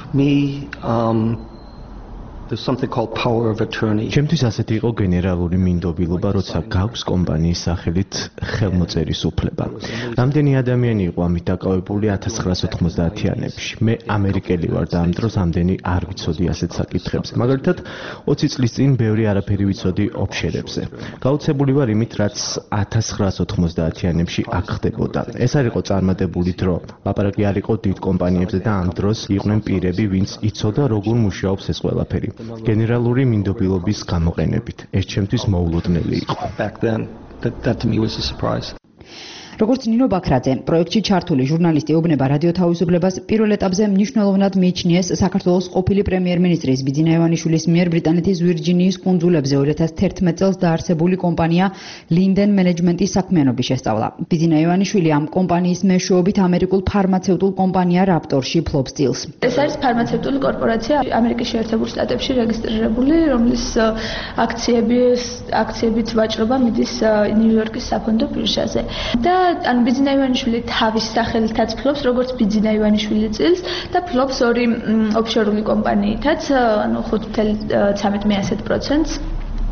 There's something called power of attorney. ჩემთვის ასეთი იყო გენერალური მინდობილობა, როცა გაქვს კომპანიის სახელით ხელმოწერის უფლება. რამდენი ადამიანი იყო ამით დაკავებული 1990-იანებში. მე ამერიკელი ვარ და ამ დროს ამდენი არ ვიცოდი ასეთ საკითხებზე. მაგალითად, 20 წლის წინ ბევრი არაფერი ვიცოდი ოფშერებზე. გაუცებული ვარ იმით, რაც 1990-იანებში აქ ხდებოდა. ეს არ იყო წარმატებული დრო. ლაპარაკი არ იყო დიდ კომპანიებზე და ამ დროს იყვნენ პირები, ვინც იცოდა როგორ მუშაობს ეს ყველაფერი. გენერალური მინდობილობის გამოყენებით. ეს ჩემთვის მოულოდნელი იყო. That to me was a surprise. როგორც ნინო ბაქრაძე, პროექტში ჩართული ჟურნალისტი ეუბნება რადიო თავისუფლებას პირველ ეტაპზე მნიშვნელოვნად მიიჩნიეს საქართველოს ყოფილი პრემიერ-მინისტრის ბიძინა ივანიშვილის მიერ ბრიტანეთის ვირჯინიის კუნძულებზე 2011 წელს დაარსებული კომპანია Linden Management-ის საქმიანობის შესწავლა. ბიძინა ივანიშვილი ამ კომპანიის მეშვეობით ამერიკულ ფარმაცევტულ კომპანია Raptor-ში ფლობს წილს. ეს არის ფარმაცევტული კორპორაცია ამერიკის შეერთებულ შტატებში რეგისტრირებული, რომლის აქციებით ვაჭრობა მიდის ნიუ-იორკის საფონდო ბირჟაზე. და ან ბიძინა ივანიშვილი თავის სახელითაც ფლობს, როგორც ბიძინა ივანიშვილი წილს და ფლობს ორი ოფშორული კომპანიითაც, ანუ 5.13%.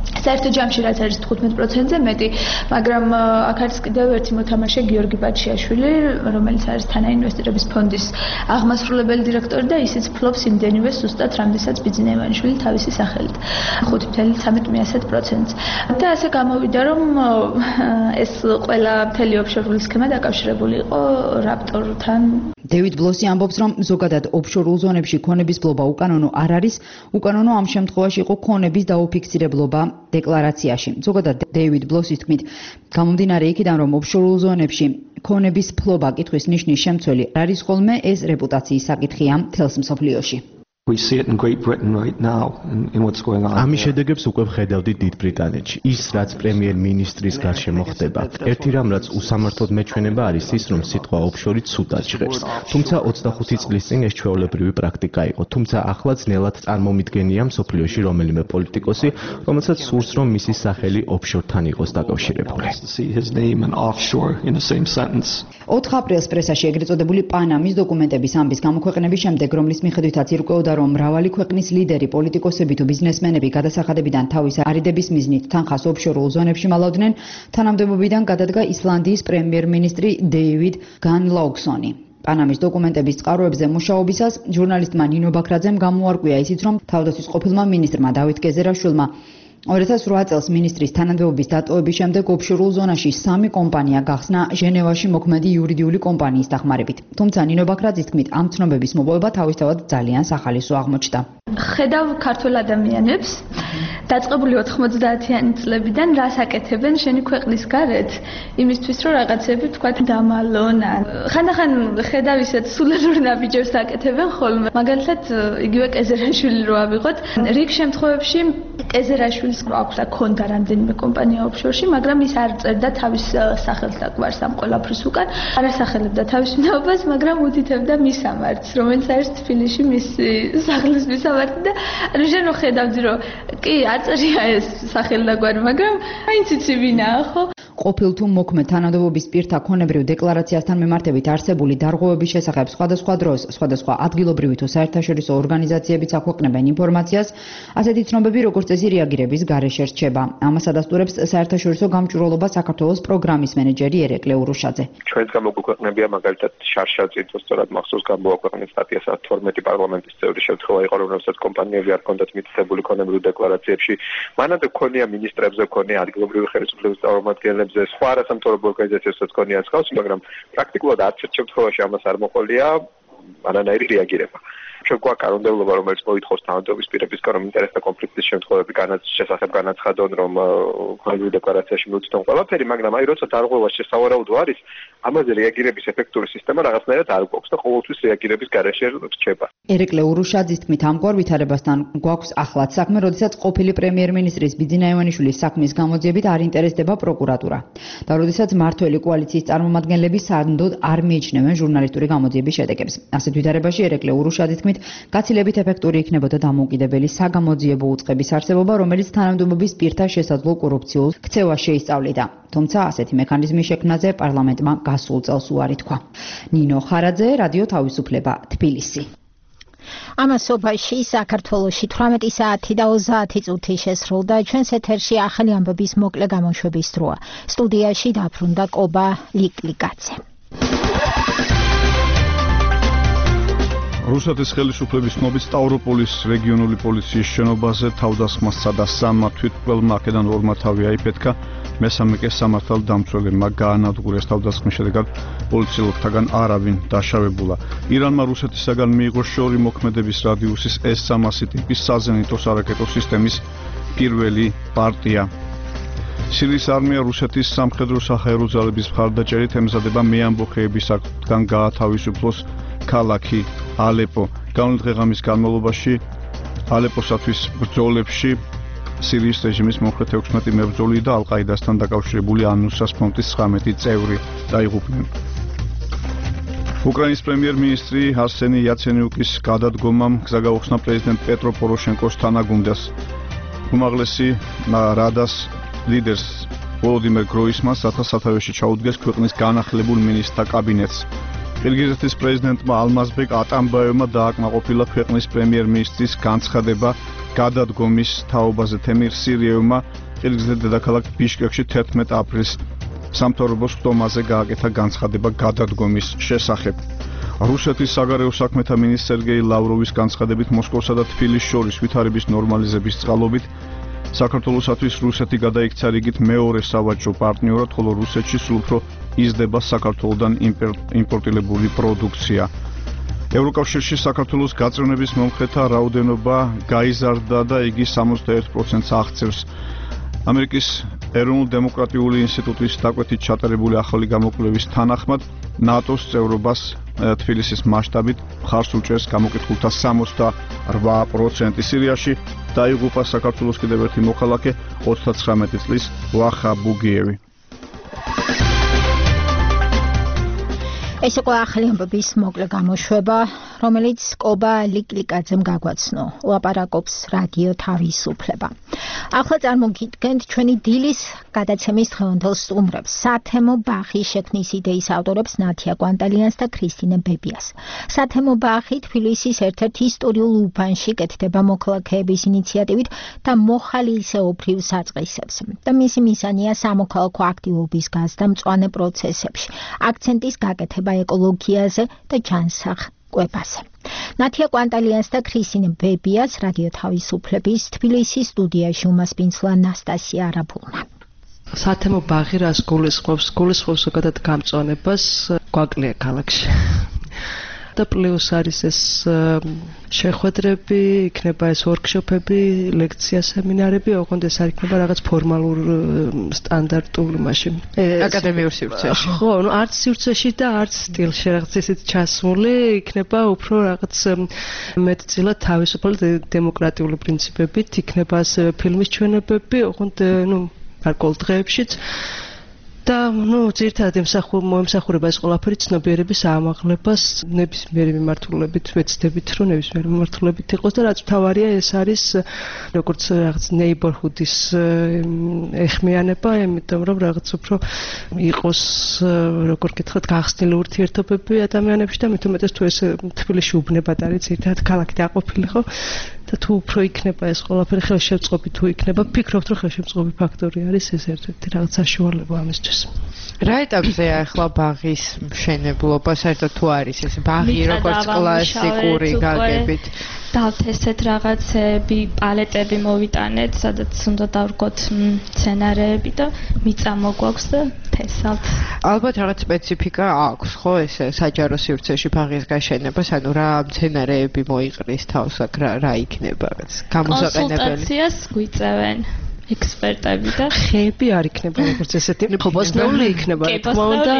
საერთო ჯამში რაც არის 15%-ზე მეტი, მაგრამ აქ არის კიდევ ერთი მოთამაშე გიორგი ბაჩიაშვილი, რომელიც არის თანაინვესტირების ფონდის აღმასრულებელი დირექტორი და ისიც ფლობს იმდენივე სუსტად, რამდენსაც ბიძინა ივანიშვილი თავისი სახელით 5.13%-ს. და ასე გამოვიდა, რომ ეს ყველა მთელი ოფშორული სქემა დაკავშირებული იყო რაპტორთან. დევიდ ბლოსი ამბობს, რომ ზოგადად ოფშორულ ზონებში ქონების ბლობა უკანონო არ არის, უკანონო ამ შემთხვევაში იყო ქონების დაუფიქსირებლობა დეკლარაციაში. ზოგადად დევიდ ბლოსის თქმით, გამომდინარე იქიდან, რომ ოფშორულ ზონებში ქონების ფლობა კითხვის ნიშნის შემცველი არის ხოლმე, ეს რეპუტაციის საკითხია მთელს მსოფლიოში. We see it in Great Britain right now in what's going on. ამის შედეგებს უკვე ვხედავდით დიდ ბრიტანეთში. ის რაც პრემიერ-მინისტრის გარშემო ხდება. ერთი რამ რაც უსამართლოდ მეჩვენება არის ის, რომ სიტყვა ოფშორი ცუდად ჟღერს. თუმცა 25 წლის წინ ეს ჩვეულებრივი პრაქტიკა იყო. თუმცა ახლა ძნელად წარმომიდგენია მსოფლიოში რომელიმე პოლიტიკოსი, რომელსაც სურს რომ მისი სახელი ოფშორთან იყოს დაკავშირებული. 4 აპრილს პრესაში ეგრეთ წოდებული პანამის დოკუმენტების ამბის გამოქვეყნების შემდეგ, რომლის მიხედვითაც ირკვეოდა, რომ მრავალი ქვეყნის ლიდერი, პოლიტიკოსები თუ ბიზნესმენები გადასახადებიდან თავის არიდების მიზნით თანხას ოფშორულ ზონებში მალავდნენ, თანამდებობიდან გადადგა ისლანდიის პრემიერ-მინისტრი დეივიდ განლაუქსონი. პანამის დოკუმენტების წყაროებზე მუშაობისას ჟურნალისტმა ნინო ბაქრაძემ გამოარკვია ისიც, რომ თავდაცვის ყოფილმა მინისტრმა დავით გეზერაშვილმა 2008 წელს მინისტრის თანამდებობის დატოვების შემდეგ ოფშორულ ზონაში 3 კომპანია გახსნა ჟენევაში მოქმედი იურიდიული კომპანიის დახმარებით. თუმცა ნინო ბაქრაძის თქმით, ამ ცნობების მოპოვება თავისთავად ძალიან სახალისო აღმოჩნდა. ხედავ ქართველ ადამიანებს დაწყებული 90-იანი წლებიდან რას აკეთებენ შენი ქვეყნის გარეთ, იმისთვის რომ რაღაცები თქვათ დამალონ. ხანდახან ხედავ ისეთ სულელურ ნაბიჯებს აკეთებენ ხოლმე. მაგალითად, იგივე კეზერაშვილი რო ავიღოთ, რიგ შემთხვევებში კეზერაშვილის აქვს და ქონდა რამდენიმე კომპანია ოფშორში, მაგრამ ის არ წერდა თავის სახელს და გვარს ამ ყველაფრის უკან. არ ასახელებდა თავის მნაობას, მაგრამ უთითებდა მისამართს, რომელიც არის თბილისში მისი სახლის მისამართი და ანუ შენო ხედავდი რომ კი არ წერია ეს სახელი და გვარი, მაგრამ აინც იცი ვინაა, ხო? ყოფილ თუ მოქმედ თანამდებობის პირთა ქონებრივ დეკლარაციასთან მიმართებით არსებული დარღვევების შესახებ სხვადასხვა დროს, სხვადასხვა ადგილობრივი თუ საერთაშორისო ორგანიზაციებიც აქვეყნებენ ინფორმაციას, ასეთი ცნობები როგორც წესი რეაგირების გარეშე რჩება. ამას ადასტურებს საერთაშორისო გამჭვირვალობა საქართველოს პროგრამის მენეჯერი ერეკლე ურუშაძე. ჩვენც გამოგვექვეყნებია მაგალითად შარშაძე სწორად მახსოვს გამოაქვეყნეს სტატიას 12 პარლამენტის წევრი შემთხვევა იყო, რომელსაც კომპანიები არ ჰქონდათ მითითებული ქონებრივ დეკლარაციებში. მანამდე ქონია მინისტრებზე, ქონია ადგილობრივი ხელისუფლების წარმომადგენლებზე, სხვა არასამთავრობო ორგანიზაციებსაც ქონია ხავს, მაგრამ პრაქტიკულად არც ერთ შემთხვევაში ამას არ მოყოლია არანაირი რეაგირება. ჩვენ გვაქვს კანონმდებლობა, რომელიც მოითხოვს თანამდებობის პირებისგან, რომ ინტერესთა კონფლიქტის შემთხვევები შესახებ განაცხადონ, რომ ქონებრივ დეკლარაციაში მიუწვდონ ყველაფერი, მაგრამ აი როცა დარღვევა შესავარაუდო არის, ამაზე რეაგირების ეფექტური სისტემა რაღაცნაირად არ გვაქვს და ყოველთვის რეაგირების გარეშე რჩება. ერეკლე ურუშაძის თქმით, ამგვარ ვითარებასთან გვაქვს ახლად საქმე, როდესაც ყოფილი პრემიერ-მინისტრის ბიძინა ივანიშვილის საქმის გამოძიებით არ ინტერესდება პროკურატურა და როდესაც მმართველი კოალიციის წარმომადგენლები სანდოდ არ მიიჩნევენ ჟურნალისტური გამოძიების შედეგებს. ასეთ ვითარებაში ერეკლე ურუშაძის თქმით, გაცილებით ეფექტური იქნებოდა დამოუკიდებელი საგამოძიებო უწყების არსებობა, რომელიც თანამდებობის პირთა შესაძლო კორუფციულ ქცევას შეისწავლიდა. თუმცა ასეთი მექანიზმის შექმნაზე პარლამენტმა გასულ წელს უარი თქვა. ნინო ხარაძე, რადიო თავისუფლება, თბილისი. ამას სოფაში საქართველოში 18 საათი და 30 წუთი შესრულდა. ჩვენს ეთერში ახალი ამბების მოკლე გამოშვების დროა. სტუდიაში დაბრუნდა კობა ლიკლიკაძე. რუსეთის ხელისუფლების ცნობით სტავროპოლის რეგიონული პოლიციის შენობაზე თავდასხმასა და სამმა თვითმკვლელმა აქედან ორმა თავი აიფეთქა, მესამე კი სამართალდამცველებმა გაანადგურეს. თავდასხმის შედეგად პოლიციელთაგან არავინ დაშავებულა. ირანმა რუსეთისაგან მიიღო შორი მოქმედების რადიუსის S-300 ტიპის საზენიტო სარაკეტო სისტემის პირველი პარტია. სირიის არმია რუსეთის სამხედრო-საჰაერო ძალების მხარდაჭერით ემზადება მეამბოხეებისაგან გაათავისუფლოს ქალაქი ალეპო. განვლილი დღე-ღამის განმავლობაში ალეპოსათვის ბრძოლებში სირიის რეჟიმის მომხრე 16 მებრძოლი და ალ-ყაიდასთან დაკავშირებული ანუსას ფრონტის 19 წევრი დაიღუპნენ. უკრაინის პრემიერ-მინისტრი არსენი იაცენიუკის გადადგომამ გზა გაუხსნა პრეზიდენტ პეტრო პოროშენკოს თანაგუნდას. უმაღლესი რადას ლიდერს ვოლოდიმერ გროისმანს სათავეში ჩაუდგეს ქვეყნის განახლებულ მინისტრთა კაბინეტს. ყირგიზეთის პრეზიდენტმა ალმაზბეკ ატამბაევმა დააკმაყოფილა ქვეყნის პრემიერ-მინისტრის განცხადება გადადგომის თაობაზე თემირ სირიევმა ყირგიზეთის დედაქალაქ ბიშკეკში 11 აპრილს სამთავრობო სტომაზე გააკეთა განცხადება გადადგომის შესახებ. რუსეთის საგარეო საქმეთა მინისტრ სერგეი ლავროვის განცხადებით მოსკოვსა და თბილისს შორის ვითარების ნორმალიზების წყალობით საქართველოსათვის რუსეთი გადაიქცა რიგით მეორე სავაჭრო პარტნიორად, ხოლო რუსეთში სულ უფრო იზრდება საქართველოდან იმპორტირებული პროდუქცია. ევროკავშირში საქართველოს გაწევნების მომხრეთა რაოდენობა გაიზარდა და იგი 61%-ს აღწევს. ამერიკის ეროვნულ დემოკრატიული ინსტიტუტის დაკვეთით ჩატარებული ახალი გამოკვლევის თანახმად ნატოს წევრობას თბილისის მასშტაბით მხარს უჭერს გამოკითხულთა 68%. სირიაში დაიღუპა საქართველოს კიდევ ერთი მოქალაქე 39 წლის ვახა ბუგიევი. ეს იყო ახალი ამბების მოკლე გამოშვება, რომელიც კობა ლიკლიკაძემ გაგვაცნო. ლაპარაკობს რადიო თავისუფლება. ახლა წარმოგიდგენთ ჩვენი დილის გადაცემის დღევანდელ სტუმრებს. სათემო ბაღი შექმნის იდეის ავტორებს ნათია კვანტალიანს და ქრისტინე ბებიას. სათემო ბაღი თბილისის ერთ-ერთ ისტორიულ უბანში კეთდება მოქალაქეების ინიციატივით და მოხალისეობრივ საწყისებს. და მისი მიზანია სამოქალაქო აქტივობის გაზრდა მწვანე პროცესებში. აქცენტის გაკეთება ეკოლოგიაზე და ჯანსაღყვებაზე. ნათია კვანტალიანს და ქრისტინე ბებიას რადიო თავისუფლების თბილისის სტუდიაში უმასპინძლა ნასტასია არაბულმა. სათემო ბაღი რას გულისხმობს? გულისხმობს ზოგადად გამწვანებას გვაკლია ქალაქში. და პლუს არის ეს შეხვედრები, იქნება ეს ვორქშოპები, ლექცია, სემინარები, ოღონდ ეს არ იქნება რაღაც ფორმალურ სტანდარტულ მაშინ. აკადემიურ სივრცეში. ხო, ну არც სივრცეში და არც სტილში რაღაც ისეთ ჩასმული, იქნება უფრო რაღაც მეტწილად თავისუფალ დემოკრატიული პრინციპებით, იქნება ასევე ფილმის ჩვენებები, ოღონდ ну გარკვეულ დღეებშიც. და ну ძირითადად მომსახურება ეს ყველაფერი ცნობიერების ამაღლებას ნებისმიერი მიმართულებით ვეცდებით რომ ნებისმიერი მიმართულებით იყოს და რაც მთავარია ეს არის როგორც რაღაც neighborhood-ის ეხმიანება, იმიტომ რომ რაღაც უფრო იყოს როგორ გითხრათ გახსნილი ურთიერთობები ადამიანებში და მით უმეტეს თუ ეს თბილისში უბნებად არის ძირითადად ქალაქი დაყოფილი ხო და თუ უფრო იქნება ეს ყველაფერი ხელშემწყობი თუ იქნება ფიქრობთ რომ ხელშემწყობი ფაქტორი არის ეს ერთ-ერთი რაღაც საშუალება ამისთვის. რა ეტაპზეა ახლა ბაღის მშენებლობა, საერთოდ თუ არის ეს ბაღი როგორც კლასიკური გაგებით? დავთესეთ რაღაცები, პალეტები მოვიტანეთ, სადაც უნდა დავრგოთ სცენარეები და მიწა მოგვაქვს და თესავთ. ალბათ რაღაც სპეციფიკა აქვს, ხო, ეს საჯარო სივრცეში ბაღის გაშენებას, ანუ რა სცენარეები მოიყრის თავს აქ, რა იქნება რაღაც გამოსაყენებელი. კონსულტაციას გვიწევენ. ექსპერტები და ხეები არ იქნება როგორც ესეთი ხობოსნეული იქნება თქმა უნდა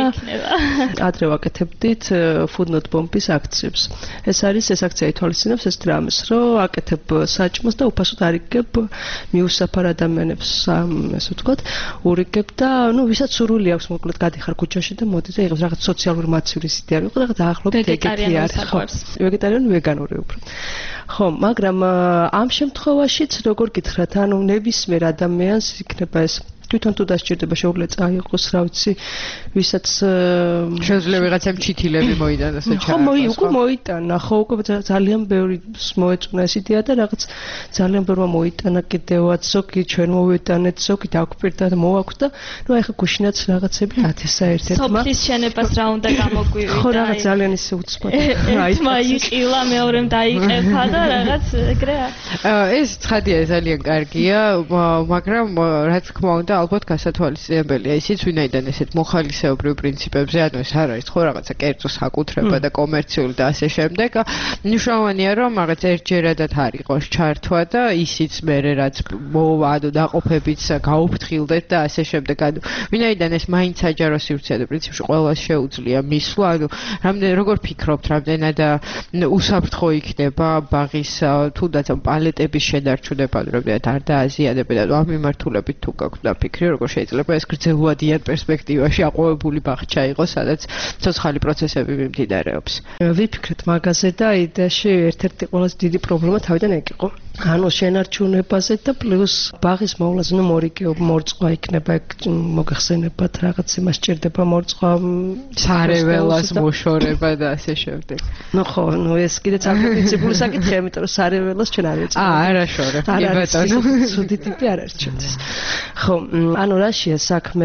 ადრე ვაკეთებდით food not bomb-ის აქციებს ეს აქცია ითვალისწინებს ეს დრამის რომ აკეთებ საჭმელს და უფასოდ არიგებ მიუსაფარ ადამიანებს ესე ვთქვათ ურიგებ და ну ვისაც სურვილი აქვს მოკლედ გადიხარ ქუჩაში და მოდი და იღებს რაღაც სოციალური მაცივრის იდეა ვიყო რაღაც დაახლოებით ეგეთი არის ხო ვეგეტარიანი ვეგანური უფრო ხო მაგრამ ამ შემთხვევაშიც როგორ გითხრათ ანუ ნებისმიერ ადამიანს იქნება ეს თვითონ თუ დასჭირდება შეუძლია წაიღოს რა ვიცი ვისაც შეუძლია ვიღაცამ ჩითილები მოიტანოს და ხო უკვე მოიტანა ხო უკვე ძალიან ბევრი მოეწონა ეს იდეა და რაღაც ძალიან ბევრმა მოიტანა კიდევაც ზოგი ჩვენ მოვიტანეთ ზოგი დაგვპირდა და მოვაქვს და ნუ ახლა გუშინაც რაღაცები ათესა ერთ-ერთმა სოფლის შენებას რა უნდა გამოგვივიდა ხო რაღაც ძალიან ისე უცბად აიტმა იყილა მეორემ დაიყეფა და რაღაც ეგრე ეს ცხადია ძალიან კარგია მაგრამ რა თქმა უნდა ალბათ გასათვალისწინებელია ისიც ვინაიდან ესეთ მოხალისეობრივ პრინციპებზე ანუ ეს არ არის ხო რაღაცა კერძო საკუთრება და კომერციული და ასე შემდეგ მნიშვნელოვანია რომ რაღაც ერთჯერადად არ იყოს ჩართვა და ისიც მერე რაც მოვა ანუ დაყოფებიც გაუფრთხილდეთ და ასე შემდეგ ანუ ვინაიდან ეს მაინც საჯარო სივრცეა და პრინციპში ყველას შეუძლია მისვლა ანუ რამდენ როგორ ფიქრობთ რამდენად უსაფრთხო იქნება ბაღის თუნდაც პალეტების შედარჩუნება რამდენად არ დააზიანებენ ანუ ამ მიმართულებით თუ გაქვთ და ფიქრი როგორ შეიძლება ეს გრძელვადიან პერსპექტივაში აყვავებული ბაღჩა იყოს, სადაც ცოცხალი პროცესები მიმდინარეობს. ვიფიქრეთ მაგაზე და იდეაში ერთ-ერთი ყველაზე დიდი პრობლემა თავიდან ეგ იყო. ანუ შენარჩუნებაზე და პლუს ბაღის მოვლაზე, ნუ მორწყვა იქნება, მოგეხსენებათ რაღაც იმას ჭირდება მორწყვა, სარეველას მოშორება და ასე შემდეგ. ნუ ხო, ნუ ეს კიდეც არ პრინციპული საკითხია, იმიტომ რომ სარეველას ჩვენ არ ვეწევთ. არა შორებ, კი ბატონო. ცუდი ტიპი არ არის ჩვენთვის. ხო, ანუ რაშია საქმე?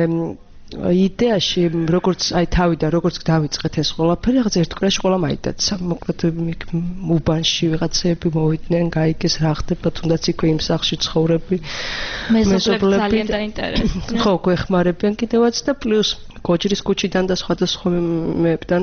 იდეაში როგორც აი თავიდან როგორც დავიწყეთ ეს ყველაფერი რაღაც ერთ კვირაში ყველა მაიტაცა მოკლედ უბანში ვიღაცები მოვიდნენ გაიგეს რა ხდება თუნდაც იქვე იმ სახლში ცხოვრები მეზობლები ძალიან დაინტერესდნენ ხო გვეხმარებიან კიდევაც და პლუს კოჭრის კუჩიდან და სხვადასხვა მეებთან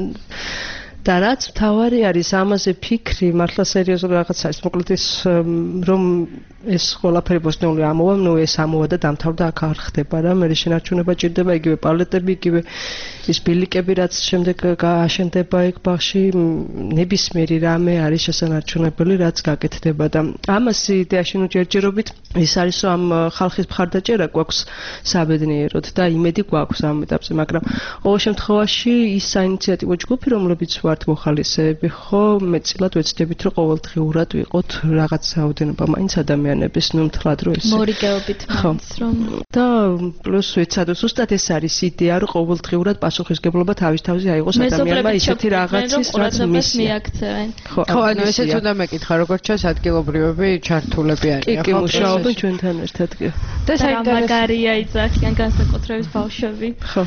და რაც თავარი არის ამაზე ფიქრი მართლა სერიოზული რაღაც არის მოკლედ ის რომ ეს ყველაფერი ბოსნეული ამოვა, ნუ ეს ამოვა და დამთავრდა აქ არ ხდება რა, მე შენარჩუნება ჭირდება, იგივე პალეტები, იგივე ის ბილიკები, რაც შემდეგ გააშენდება იქ ბაღში, ნებისმიერი რამე არის შესანარჩუნებელი, რაც გაკეთდება და ამას იდეაში ნუ ჯერჯერობით ის არის რომ ამ ხალხის მხარდაჭერა გვაქვს საბედნიეროდ და იმედი გვაქვს ამ ეტაპზე, მაგრამ ყოველ შემთხვევაში ის საინიციატივო ჯგუფი, რომლებიც ვართ მოხალისეები, ხო, მეტწილად ვეცდებით რომ ყოველდღიურად ვიყოთ რაღაც რაოდენობა მაინც ადამიანების ნუ მთლად რო ეს მორიგეობით მაინც რომ და პლუს ვიცადო ზუსტად ეს არის იდეა რომ ყოველდღიურად პასუხისგებლობა თავის-თავზე აიღოს ადამიანმა ისეთი რაღაცის რაც მიაქცევენ ხო ანუ ესეც უნდა მეკითხა როგორც ჩანს ადგილობრივები ჩართულები არიან ხო მუშაობენ ჩვენთან ერთად კი და საინტერესოა იძახიან განსაკუთრების ბავშვები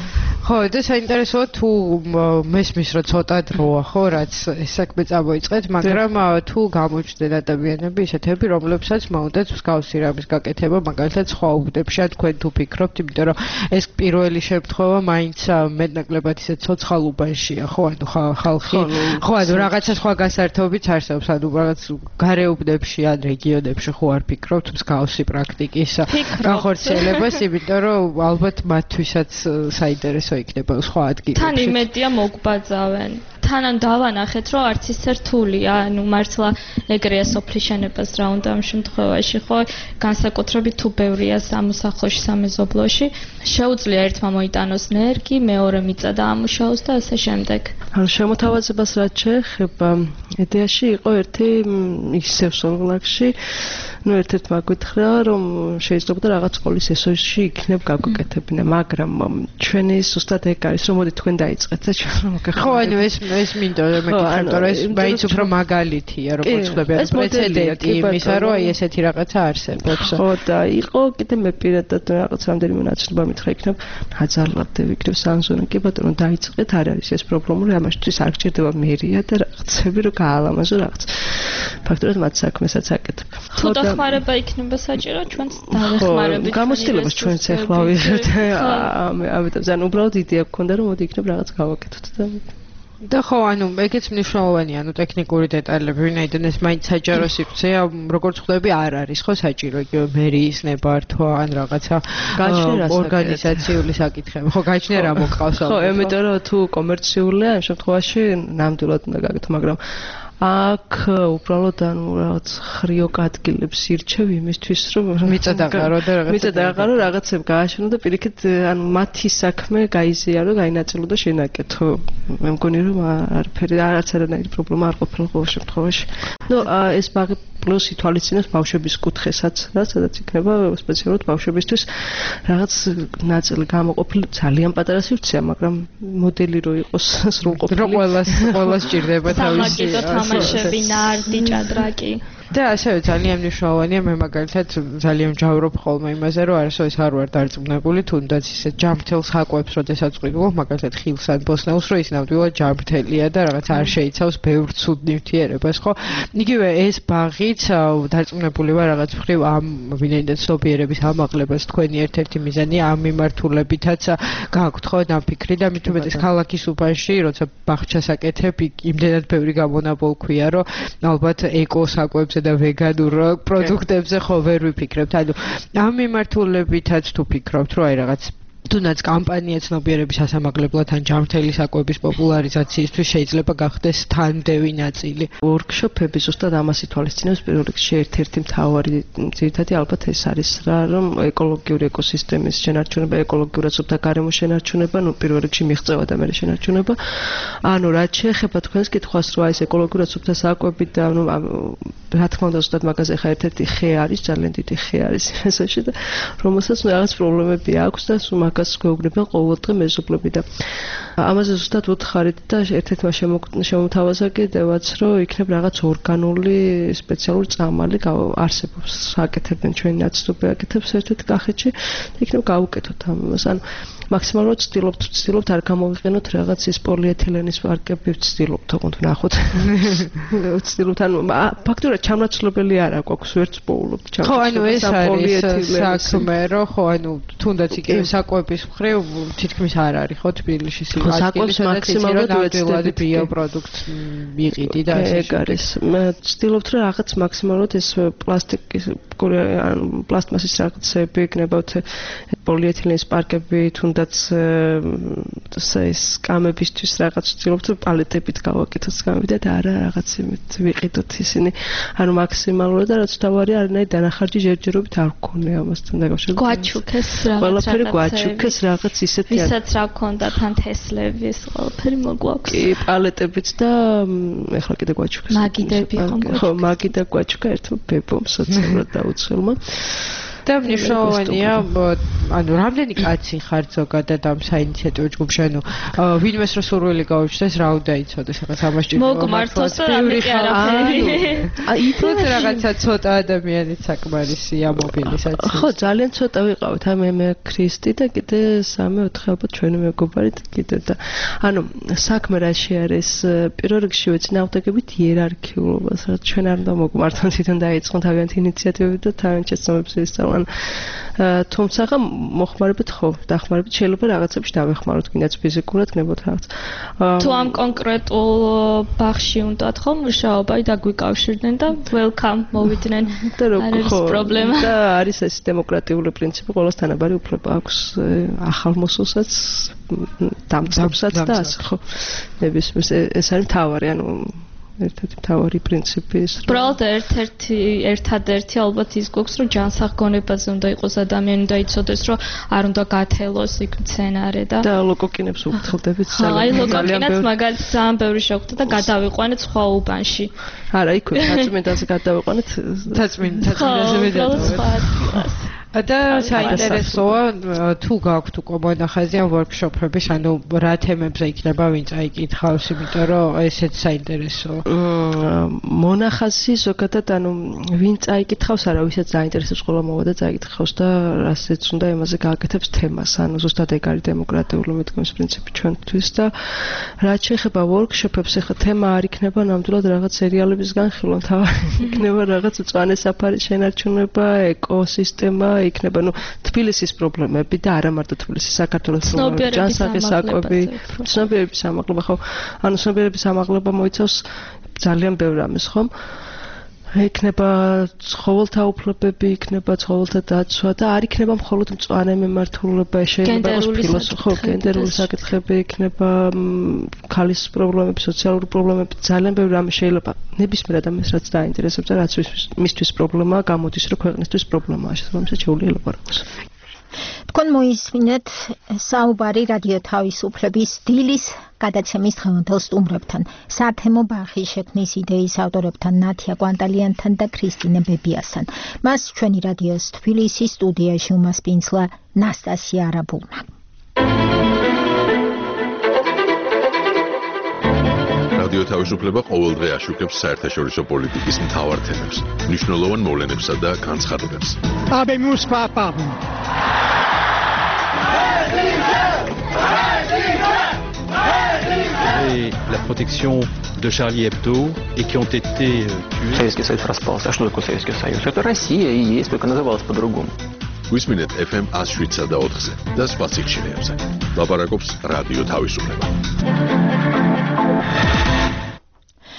ხო და საინტერესოა თუ მესმის რომ ცოტა დროა ხო რაც ეს საქმე წამოიწყეთ მაგრამ თუ გამოჩნდნენ ადამიანები ისეთები რომლებსაც მოუნდათ მსგავსი რამის გაკეთება მაგალითად სხვა უბნებში ან თქვენ თუ ფიქრობთ იმიტომ რომ ეს პირველი შემთხვევა მაინც მეტნაკლებად ისე ცოცხალ უბანშია ხო ანუ ხალხი ხო ანუ რაღაცა სხვა გასართობიც არსებობს ანუ რაღაც გარეუბნებში ან რეგიონებში ხო არ ფიქრობთ მსგავსი პრაქტიკის განხორციელებას იმიტომ რომ ალბათ მათთვისაც საინტერესო იქნება სხვა ადგილებში თან იმედია მოგვბაძავენ თანან დავანახეთ რომ არც ისე რთულია ანუ მართლა ეგრეა სოფლის შენებას რა უნდა ამ შემთხვევაში ხო განსაკუთრებით თუ ბევრია სამოსახლოში სამეზობლოში შეუძლია ერთმა მოიტანოს ნერგი მეორე მიწა დაამუშაოს და ასე შემდეგ ანუ შემოთავაზებას რაც შეეხება იდეაში იყო ერთი ისევ სოლგლაკში ну ერთ-ერთმა გითხრა რომ შეიძლება რაღაც სკოლის ესოში იქნებ გაგვეკეთებინა მაგრამ ჩვენი ზუსტად ეგ არის რომ მოდი თქვენ დაიწყეთ და ჩვენ რომ მოგეხმაროთ ხო ანუ ეს მინდო რომ მეკითხა რომ ეს მაინც უფრო მაგალითია როგორც ხდება პრეცედენტი იმისა რომ აი ესეთი რაღაცა არსებობს ხო და იყო კიდე მე პირადად რაღაც რამდენიმე ნაცვლობა მითხრა იქნებ აძალავდები იქნებ სანზონი კი ბატონო დაიწყეთ არ არის ეს პრობლემური ამაშთვის არ გჭირდება მერია და რაღაცები რომ გაალამაზო რაღაც ფაქტობრივად მათ საქმესაც აკეთებ ხო და ხმარება იქნება საჭირო ჩვენს დავეხმარებით გამოცდილებას ჩვენც ახლა ვიღებთ ამიტომ ზან უბრალოდ იდეა გქონდა რომ მოდი იქნებ რაღაც გავაკეთოთ და ხო ანუ ეგეც მნიშვნელოვანია ანუ ტექნიკური დეტალები ვინაიდან ეს მაინც საჯარო სივრცეა როგორც ხვდები არ არის ხო საჭირო იგივე მერიის ნებართვა ან რაღაცა ორგანიზაციული საკითხები ხო გაჩნია რა მოყავს ხო იმიტომ რომ თუ კომერციულია ამ შემთხვევაში ნამდვილად უნდა გაკეთო მაგრამ აქ უბრალოდ ანუ რაღაც ხრიოკ ადგილებს ირჩევ იმისთვის რომ მიწა დაყარო რაღაცებ გააშენო და პირიქით ანუ მათი საქმე გაიზიარო გაინაწილო და შენაკეთო მე მგონი რომ არაფერი არც არანაირი პრობლემა არ ყოფილა ყოველ შემთხვევაში ნუ ეს ბაღი პლუს ითვალისწინებს ბავშვების კუთხესაც რა სადაც იქნება სპეციალურად ბავშვებისთვის რაღაც ნაწილი გამოყოფილი ძალიან პატარა სივრცეა მაგრამ მოდელი რო იყოს სრულყოფილი რო ყველას ჭირდება თავისი თამაშები ნარდი ჭადრაკი და ასევე ძალიან მნიშვნელოვანია მე მაგალითად ძალიან ჯავრობ ხოლმე იმაზე რომ არასოდეს არ ვარ დარწმუნებული თუნდაც ისე ჯამრთელს ხაკვებს როდესაც ვყიდულობ მაგალითად ხილს ან ბოსნეულს რომ ის ნამდვილად ჯამრთელია და რაღაც არ შეიცავს ბევრ ცუდ ნივთიერებას ხო იგივე ეს ბაღიც დარწმუნებული ვარ რაღაც მხრივ ამ ვინაიდან ცნობიერების ამაღლებას თქვენი ერთ-ერთი მიზანი ამ მიმართულებითაც გააქვთ ხო ნაფიქრი და მით უმეტეს ქალაქის უბანში როცა ბაღჩას აკეთებ იმდენად ბევრი გამონაბოლქვია რომ ალბათ ეკოსაკვებს და ვეგანურ პროდუქტებზე ხო ვერ ვიფიქრებთ. ანუ ამ მიმართულებითაც თუ ფიქრობთ, რომ აი რაღაც თუნდაც კამპანია ცნობიერების ასამაღლებლად ან ჯანმრთელი საკვების პოპულარიზაციისთვის შეიძლება გახდეს თანმდევი ნაწილი. ვორქშოპები ზუსტად ამას ითვალისწინებს პირველ რიგში ერთ-ერთი მთავარი ძირითადი ალბათ ეს არის რა, რომ ეკოლოგიური ეკოსისტემის შენარჩუნება, ეკოლოგიურად სუფთა გარემოს შენარჩუნება, პირველ რიგში მიღწევა და მეორე შენარჩუნება. რაც შეეხება თქვენს კითხვას, რომ ეს ეკოლოგიურად სუფთა საკვები და რა თქმა უნდა ზუსტად მაგაზე ხა ერთ-ერთი ხე არის, ძალიან დიდი ხე არის იმასაში და რომელსაც რაღაც პრობლემები აქვს და მაგას გვეუბნებიან ყოველდღე მეზობლები და ამაზე ზუსტად ვუთხარით და ერთ-ერთმა შემოთავაზა კიდევაც, რომ იქნებ რაღაც ორგანული სპეციალური წამალი არსებობს, აკეთებენ ჩვენი ნაცნობი აკეთებს ერთ-ერთ კახეთში და იქნებ გავუკეთოთ ამას. ანუ მაქსიმალურად ვცდილობთ არ გამოვიყენოთ რაღაც ის პოლიეთილენის მარკები, ვცდილობთ თქო ვნახოთ. ვცდილობთ ანუ ფაქტურად ჩამრაცლებელი არ აქვს ვერც პოულობთ ხო, ანუ ეს არის საქმე, რომ ხო, ანუ თუნდაც იქ საკვების მხრივ თითქმის არ არის ხო თბილისში საკვებს მაქსიმალურად ვეცდებით ბიოპროდუქტს მიყიდი და ეგ არის. ვცდილობთ რომ რაღაც მაქსიმალურად ეს პლასტიკის ან პლასტმასის რაღაცები იქნებათ პოლიეთილენის პარკები თუნდაც ეს კამებისთვის რაღაც ვცდილობთ პალეტებით გავაკეთოთ კამები და არა რაღაც იმით ვიყიდოთ ისინი. ანუ მაქსიმალურად და რაც თავარი არანაირი დანახარჯი ჯერჯერობით არ გქონია ამასთან დაკავშირებით. გვაჩუქეს რაღაც ყველაფერი გვაჩუქეს რაღაც ისეთი ვისაც რა გქონდა თან თესლების ყველაფერი მოგვაქვს. კი პალეტებით და ეხლა კიდე გვაჩუქეს. მაგიდები ხო მაგიდა გვაჩუქა ერთ ბებომ სოციალურად დაუცველმა. და მნიშვნელოვანია, ანუ რამდენი კაცი ხართ ზოგადად ამ საინიციატივო ჯგუფში, ანუ ვინმეს რო სურვილი გაუჩნდეს, რა უნდა იცოდეს, რაღაც ამას ჭირდება. მოგმართოს და რამე არაფერი. თუმცა რაღაცა ცოტა ადამიანიც საკმარისია მობილიზაცია. ხო, ძალიან ცოტა ვიყავით, მე ქრისტი და კიდე 3-4 ალბათ ჩვენი მეგობარი კიდე და ანუ საქმე რაში არის პირველ რიგში ვეცინააღმდეგებით იერარქიულობას, რაც ჩვენ არ უნდა მოგმართოთ, თვითონ დაიწყონ თავიანთი ინიციატივები და თავიანთი შეცდომებს ისწავლონ. თუმცა მოხმარებით ხო, დახმარებით შეიძლება რაღაცებში დავეხმაროთ, კიდაც ფიზიკურად გნებოთ რაღაც. თუ ამ კონკრეტულ ბაღში უნდათ ხო მუშაობა და გვიკავშირდნენ და welcome მოვიდნენ. და როგორ ხო პრობლემა და არის ეს დემოკრატიული პრინციპი, ყველას თანაბარი უფლება აქვს ახალ მოსულსაც, დამწყებსაც და ასე ხო. ეს არის მთავარი, ანუ ერთ-ერთი მთავარი პრინციპი ის რომ უბრალოდ ერთადერთი ალბათ ის გვაქვს რომ ჯანსაღგონებაზე უნდა იყოს ადამიანი და იცოდეს რომ არ უნდა გათელოს იქ მცენარე და ლოკოკინებს უხდებით ძალიან ლოკოკინაც მაგალითად ძალიან ბევრი შეხვდა და გადავიყვანეთ სხვა უბანში არა იქ თაწმინდაზე გადავიყვანეთ თაწმინდაზე გადავიყვანეთ და საინტერესოა თუ გაქვთ უკვე მონახაზი ამ ვორქშოპების, ანუ რა თემებზე იქნება ვინ წაიკითხავს, იმიტომ რომ ესეც საინტერესოა. მონახაზი ზოგადად ანუ ვინ წაიკითხავს, არა ვისაც საინტერესებს ყველა მოვა და წაიკითხავს და რასაც უნდა იმაზე გააკეთებს თემას, ანუ ზუსტად ეგ არის დემოკრატიული მიდგომის პრინციპი ჩვენთვის და რაც შეეხება ვორქშოპებს, ახლა თემა არ იქნება ნამდვილად რაღაც სერიალების განხილვა, თავი იქნება რაღაც მწვანე საფარის შენარჩუნება, ეკოსისტემა იქნება, ну, თბილისის პრობლემები და არა მარტო თბილისის, საქართველოს პრობლემები, ჯანსაღი საკვები, ცნობიერების ამაღლება, ხო? ანუ ცნობიერების ამაღლება მოიცავს ძალიან ბევრ ამას, ხომ? იქნება ცხოველთა უფლებები, იქნება ცხოველთა დაცვა და არ იქნება მხოლოდ მწვანე მიმართულება, შეიძლება იყოს ფილოსოფია, გენდერული საკითხები, იქნება ქალის პრობლემები, სოციალური პრობლემები, ძალიან ბევრი რამე შეიძლება ნებისმიერ ადამიანს რაც დაინტერესებს და რაც მისთვის პრობლემაა, გამოდის რომ ქვეყნისთვის პრობლემაა, შესაბამისად შეუძლია ელაპარაკოს. თქვენ მოისმინეთ საუბარი რადიო თავისუფლების დილის გადაცემის დღევანდელ სტუმრებთან, სათემო ბაღის შექმნის იდეის ავტორებთან ნათია კვანტალიანთან და ქრისტინე ბებიასთან. მას ჩვენი რადიოს თბილისის სტუდიაში უმასპინძლა ნასტასია არაბულმა. რადიო თავისუფლება ყოველდღე აშუქებს საერთაშორისო პოლიტიკის მთავარ თემებს, მნიშვნელოვან მოვლენებსა და განცხადებებს. La protection de Charlie Hebdo et qui ont été tués. Советский Союз распался. А что такое Советский Союз? Это Россия и есть, только называлась по-другому. Висминет FM 107.4-ზე და სხვა სიგნალებზე. ლაპარაკობს რადიო თავისუფლება.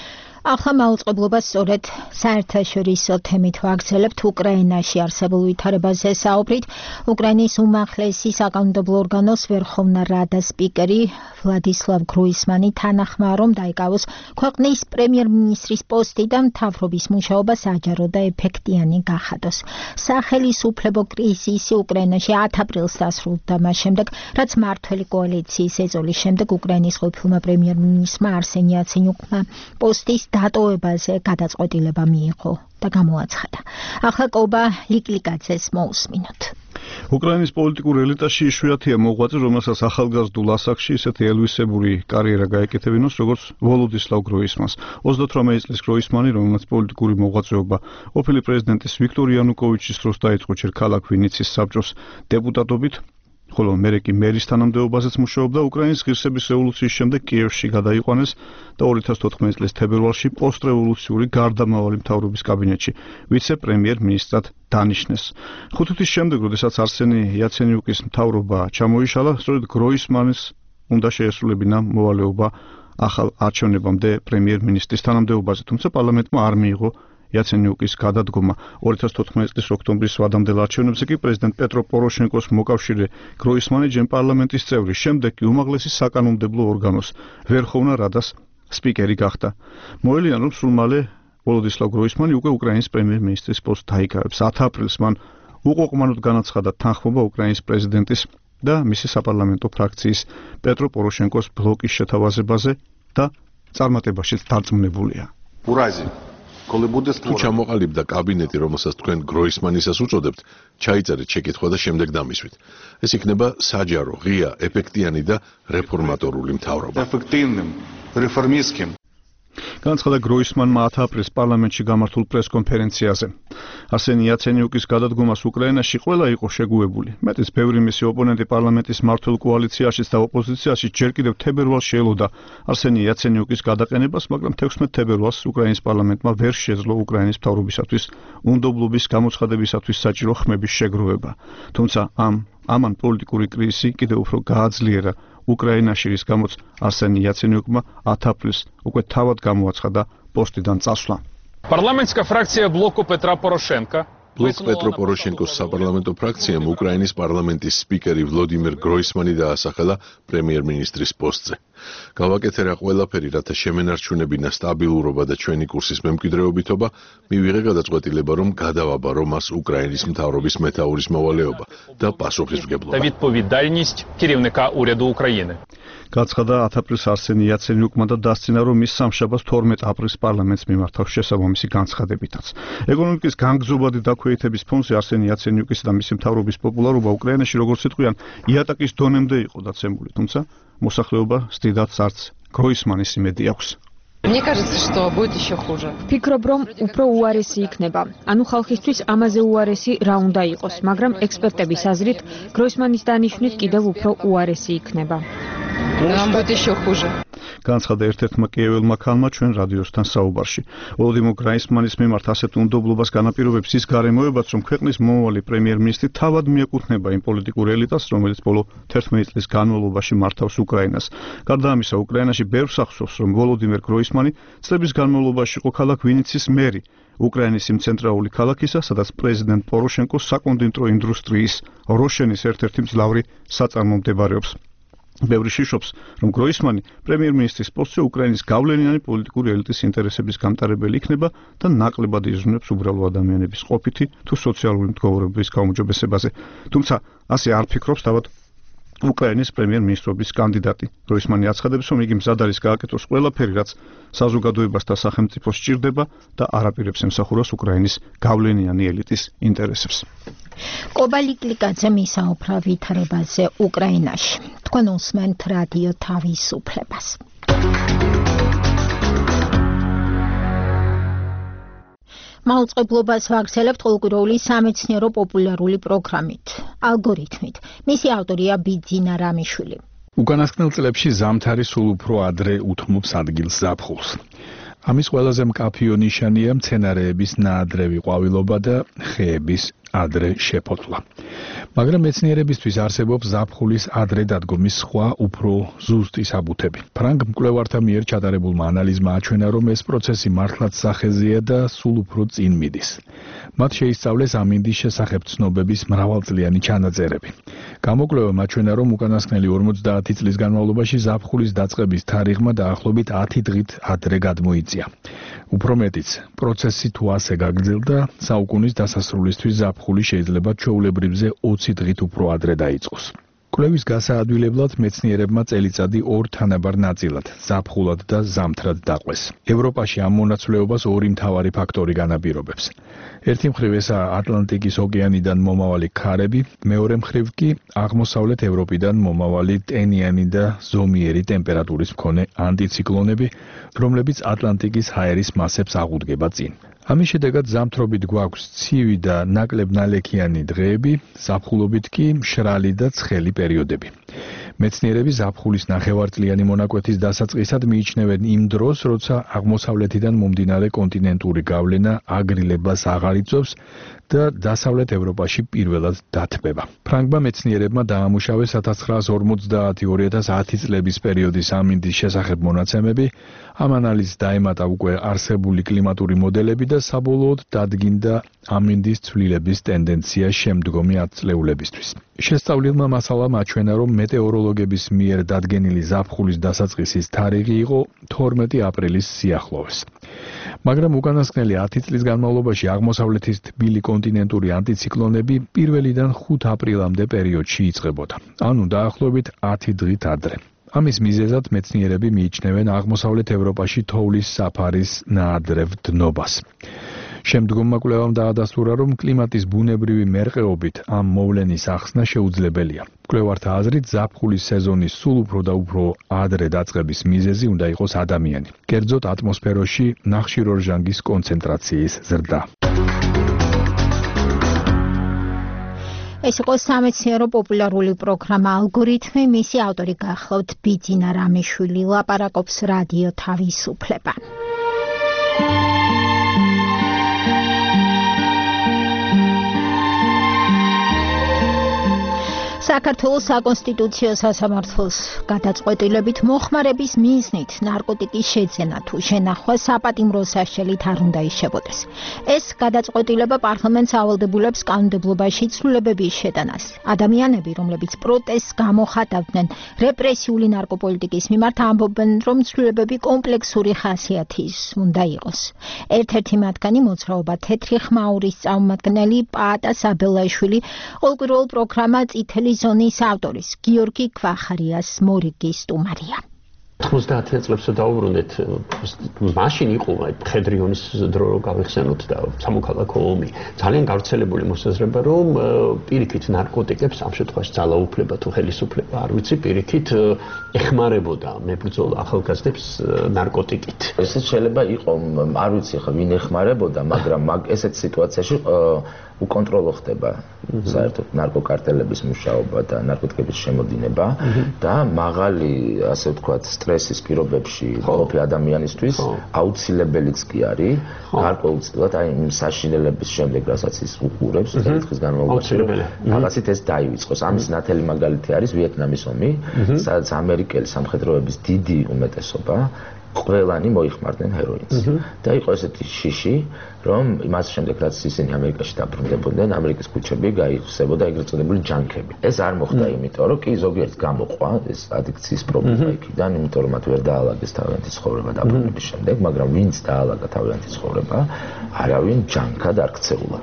ახლა მაუწყებლობას სწორედ საერთაშორისო თემით ვაგრძელებთ უკრაინაში არსებულ ვითარებაზე საუბრით. უკრაინის უმაღლესი საკანონმდებლო ორგანოს ვერხოვნა რადას სპიკერი ვლადისლავ გროისმანი თანახმაა, რომ დაიკავოს ქვეყნის პრემიერ-მინისტრის პოსტი და მთავრობის მუშაობა საჯარო და ეფექტიანი გახადოს. სახელისუფლებო კრიზისი უკრაინაში 10 აპრილს დასრულდა მას შემდეგ, რაც მმართველი კოალიციის ეწოლის შემდეგ უკრაინის ყოფილმა პრემიერ-მინისტრმა არსენი იაცენიუკმა პოსტის დატოვებაზე გადაწყვეტილება მიიღო და გამოაცხადა. ახლა კობა ლიკლიკაძეს მოусმინოთ. უკრაინის პოლიტიკურ ელიტაში იშვიათია მოღვაწე, რომელსაც ახალგაზრდულ ასაკში ისეთი ელვისებული კარიერა გაეკეთებინოს, როგორც ვოლოდისლავ გროისმანს. 38 წლის გროისმანი, რომელსაც პოლიტიკური მოღვაწეობა ყოფილი პრეზიდენტის ვიქტორ იანუკოვიჩის დროს დაიწყო ჯერ ქალაქ ვინიცის საბჭოს დეპუტატობით, ხოლო მერეკი მერის თანამდებობაზეც მუშაობდა. უკრაინის ღირსების რევოლუციის შემდეგ კიევში გადაიყვანეს და 2014 წლის თებერვალში პოსტრევოლუციური გარდამავალი მთავრობის კაბინეტში ვიცე-პრემიერ-მინისტრად დანიშნეს. 5 თვის შემდეგ, როდესაც არსენი იაცენიუკის მთავრობა ჩამოიშალა, სწორედ გროისმანის უნდა შეესრულებინა მოვალეობა ახალ არჩევნებამდე პრემიერ-მინისტრის თანამდებობაზე, თუმცა პარლამენტმა არ მიიღო იაცენიუკის გადადგომა. 2014 წლის ოქტომბრის ვადამდელ არჩევნებზე კი პრეზიდენტ პეტრო პოროშენკოს მოკავშირე გროისმანი ჯერ პარლამენტის წევრი, შემდეგ კი უმაღლესი საკანონმდებლო ორგანოს ვერხოვნა რადას სპიკერი გახდა. მოელიან, რომ სულ მალე ვოლოდისლავ გროისმანი უკვე უკრაინის პრემიერ-მინისტრის პოსტს დაიკავებს. 10 აპრილს მან უყოყმანოდ განაცხადა თანხმობა უკრაინის პრეზიდენტის და მისი საპარლამენტო ფრაქციის პეტრო პოროშენკოს ბლოკის შეთავაზებაზე და წარმატებაშიც დარწმუნებულია. თუ ჩამოყალიბდა კაბინეტი, რომელსაც თქვენ გროისმანისას უწოდებთ, ჩაიწერეთ შეკითხვა და შემდეგ დამისვით. ეს იქნება საჯარო, ღია, ეფექტიანი და რეფორმატორული მთავრობა. განაცხადა გროისმანმა 10 აპრილს პარლამენტში გამართულ პრესკონფერენციაზე. არსენი იაცენიუკის გადადგომას უკრაინაში ყველა იყო შეგუებული. მეტიც ბევრი მისი ოპონენტი პარლამენტის მმართველ კოალიციაშიც და ოპოზიციაში ჯერ კიდევ თებერვალს შეელოდა არსენი იაცენიუკის გადაყენებას, მაგრამ 16 თებერვალს უკრაინის პარლამენტმა ვერ შეძლო უკრაინის მთავრობისათვის უნდობლობის გამოცხადებისათვის საჭირო ხმების შეგროვება. თუმცა ამან პოლიტიკური კრიზისი კიდევ უფრო გააძლიერა უკრაინაში, რის გამოც არსენი იაცენიუკმა 10 აპრილს უკვე თავად გამოაცხადა პოსტიდან წასვლა. Парламентская фракция блоку Петра Порошенко ბლოკ პეტრო პოროშენკოს საპარლამენტო ფრაქციამ უკრაინის პარლამენტის სპიკერი ვლოდიმირ გროისმანი დაასახელა პრემიერ-მინისტრის პოსტზე. გავაკეთე რა ყველაფერი, რათა შემენარჩუნებინა სტაბილურობა და ჩვენი კურსის მემკვიდრეობითობა, მივიღე გადაწყვეტილება, რომ გადავაბარო მას უკრაინის მთავრობის მეთაურის მოვალეობა და პასუხისმგებლობა. და відповідальність керівника уряду України. გაცხადა 10 აპრილს არსენი იაცენიუკმა და დასცინა, რომ მის სამშაბათს 12 აპრილს პარლამენტს მიმართავს შესაბამისი განცხადებითაც. ეკონომიკის განგზობადი დაქვეითების ფონზე არსენი იაცენიუკის და მისი მთავრობის პოპულარობა უკრაინაში, როგორც იტყვიან, იატაკის დონემდე იყო დაცემული, თუმცა მოსახლეობა სტიდად არც გროისმანის იმედი აქვს. Мне кажется, что будет еще хуже. ფიქრობ, რომ უფრო უარესი იქნება. ანუ ხალხისთვის ამაზე უარესი რა უნდა იყოს, მაგრამ ექსპერტების აზრით, გროისმანის დანიშვნით კიდევ უფრო უარესი იქნება. Нам будет еще хуже. განცხადა ერთ-ერთმა კიეველმა ქალმა ჩვენ რადიოსთან საუბარში. ვოლოდიმირ გროისმანის მიმართ ასეთ უნდობლობას განაპირობებს ის გარემოებაც, რომ ქვეყნის მომავალი პრემიერ-მინისტრი თავად მიეკუთვნება იმ პოლიტიკურ ელიტას, რომელიც ბოლო 11 წლის განმავლობაში მართავს უკრაინას. გარდა ამისა, უკრაინაში ბევრს ახსოვს, რომ ვოლოდიმირ გროისმანი წლების განმავლობაში იყო ქალაქ ვინიცის მერი, უკრაინის იმ ცენტრალური ქალაქისა, სადაც პრეზიდენტ პოროშენკოს საკონდიტრო ინდუსტრიის როშენის ერთ-ერთი მძლავრი საწარმო მდებარეობს. ბევრი შიშობს, რომ გროისმანი პრემიერ-მინისტრის პოსტზე უკრაინის გავლენიანი პოლიტიკური ელიტის ინტერესების გამტარებელი იქნება და ნაკლებად იზრუნებს უბრალო ადამიანების ყოფითი თუ სოციალური მდგომარეობის გაუმჯობესებაზე. თუმცა ასე არ ფიქრობს თავად უკრაინის პრემიერ-მინისტრობის კანდიდატი. გროისმანი აცხადებს, რომ იგი მზად არის გააკეთოს ყველაფერი, რაც საზოგადოებას და სახელმწიფოს სჭირდება და არაპირებს ემსახუროს უკრაინის გავლენიანი ელიტის ინტერესებს. კობა ლიკლიკაძე მისაუბრა ვითარებაზე უკრაინაში. თქვენ უსმენთ რადიო თავისუფლებას. მაუწყებლობას ვაგრძელებთ ყოველკვირეული სამეცნიერო პოპულარული პროგრამით, ალგორითმით. მისი ავტორია ბიძინა რამიშვილი. უკანასკნელ წლებში ზამთარი სულ უფრო ადრე უთმობს ადგილს ზაფხულს. ამის ყველაზე მკაფიო ნიშანია მცენარეების ნაადრევი ყვავილობა და ხეების ადრე შეფოთლა. მაგრამ მეცნიერებისთვის არსებობს ზაფხულის ადრე დადგომის სხვა უფრო ზუსტი საბუთები. ფრანგ მკვლევართა მიერ ჩატარებულმა ანალიზმა აჩვენა, რომ ეს პროცესი მართლაც სახეზეა და სულ უფრო წინ მიდის. მათ შეისწავლეს ამინდის შესახებ ცნობების მრავალწლიანი ჩანაწერები. გამოკვლევამ აჩვენა, რომ უკანასკნელი 50 წლის განმავლობაში ზაფხულის დაწყების თარიღმა დაახლოებით 10 დღით ადრე გადმოიწია. უფრო მეტიც, პროცესი თუ ასე გაგრძელდა, საუკუნის დასასრულისთვის ზაფხული შეიძლება ჩვეულებრივზე 20 დღით უფრო ადრე დაიწყოს. კვლევის გასაადვილებლად მეცნიერებმა წელიწადი ორ თანაბარ ნაწილად, ზაფხულად და ზამთრად დაყვეს. ევროპაში ამ მონაცვლეობას ორი მთავარი ფაქტორი განაპირობებს. ერთი მხრივ ესაა ატლანტიკის ოკეანიდან მომავალი ქარები, მეორე მხრივ კი აღმოსავლეთ ევროპიდან მომავალი ტენიანი და ზომიერი ტემპერატურის მქონე ანტიციკლონები, რომლებიც ატლანტიკის ჰაერის მასებს აღუდგება წინ. ამის შედეგად ზამთრობით გვაქვს ცივი და ნაკლებ ნალექიანი დღეები, ზაფხულობით კი მშრალი და ცხელი პერიოდები. მეცნიერები ზაფხულის ნახევარწლიანი მონაკვეთის დასაწყისად მიიჩნევენ იმ დროს, როცა აღმოსავლეთიდან მომდინარე კონტინენტური გავლენა აგრილებას აღარ იწვევს და დასავლეთ ევროპაში პირველად დათბება. ფრანგმა მეცნიერებმა დაამუშავეს 1950-2010 წლების პერიოდის ამინდის შესახებ მონაცემები, ამ ანალიზს დაემატა უკვე არსებული კლიმატური მოდელები და საბოლოოდ დადგინდა ამინდის ცვლილების ტენდენცია შემდგომი 10 წლეულებისთვის. შესწავლილმა მასალამ აჩვენა, რომ მეტეოროლოგების მიერ დადგენილი ზაფხულის დასაწყისის თარიღი იყო 12 აპრილის სიახლოვეს. მაგრამ უკანასკნელი 10 წლის განმავლობაში აღმოსავლეთის თბილი კონტინენტური ანტიციკლონები 1-დან 5 აპრილამდე პერიოდში იწყებოდა, ანუ დაახლოებით 10 დღით ადრე. ამის მიზეზად მეცნიერები მიიჩნევენ აღმოსავლეთ ევროპაში თოვლის საფარის ნაადრევ დნობას. შემდგომმა კვლევამ დაადასტურა, რომ კლიმატის ბუნებრივი მერყეობით ამ მოვლენის ახსნა შეუძლებელია. მკვლევართა აზრით, ზაფხულის სეზონის სულ უფრო და უფრო ადრე დაწყების მიზეზი უნდა იყოს ადამიანი, კერძოდ ატმოსფეროში ნახშირორჟანგის კონცენტრაციის ზრდა. ეს იყო სამეცნიერო პოპულარული პროგრამა ალგორითმი, მისი ავტორი გახლავთ ბიძინა რამიშვილი, ლაპარაკობს რადიო თავისუფლება. საქართველოს საკონსტიტუციო სასამართლოს გადაწყვეტილებით მოხმარების მიზნით ნარკოტიკის შეძენა თუ შენახვა საპატიმრო სასჯელით არ უნდა იშებოდეს. ეს გადაწყვეტილება პარლამენტს ავალდებულებს კანონმდებლობაში ცვლილებების შეტანას. ადამიანები, რომლებიც პროტესტს გამოხატავდნენ რეპრესიული ნარკოპოლიტიკის მიმართ, ამბობენ, რომ ცვლილებები კომპლექსური ხასიათის უნდა იყოს. ერთ-ერთი მათგანი მოძრაობა თეთრი ხმაურის წარმომადგენელი პაატა საბელაშვილი ყოველკვირეულ პროგრამა წითელი ზონის ავტორის გიორგი ქვახარიას მორიგის სტუმარია. 90 წლებს დავუბრუნდეთ, მაშინ იყო მხედრიონის დრო რო გავიხსენოთ და სამოქალაქო ომი. ძალიან გავრცელებული მოსაზრება, რომ პირიქით ნარკოტიკებს ამ შემთხვევაში ძალაუფლება თუ ხელისუფლება, არ ვიცი, პირიქით ეხმარებოდა მებრძოლ ახალგაზრდებს ნარკოტიკით. ესეც შეიძლება იყო, არ ვიცი ხა ვინ ეხმარებოდა, მაგრამ ესეთ სიტუაციაში უკონტროლო ხდება საერთოდ ნარკოკარტელების მუშაობა და ნარკოტიკების შემოდინება და მაღალი, ასე ვთქვათ, სტრესის პირობებში მყოფი ადამიანისთვის აუცილებელიც კი არის გარკვეულწილად აი იმ საშინელების შემდეგ, რასაც ის უყურებს დღის განმავლობაში, რაღაცით ეს დაივიწყოს. ამის ნათელი მაგალითი არის ვიეტნამის ომი, სადაც ამერიკელი სამხედროების დიდი უმეტესობა ყველანი მოიხმარდნენ ჰეროინს. და იყო ესეთი შიში, რომ იმას შემდეგ რაც ისინი ამერიკაში დაბრუნდებოდნენ, ამერიკის ქუჩები გაიხსებოდა ეგრეთ წოდებული ჯანკები. ეს არ მოხდა იმიტომ, რომ კი ზოგიერთს გამოყვა ეს ადიქციის პრობლემა იქიდან, იმიტომ რომ მათ ვერ დაალაგეს თავიანთი ცხოვრება დაბრუნების შემდეგ, მაგრამ ვინც დაალაგა თავიანთი ცხოვრება, არავინ ჯანკად არ ქცეულა.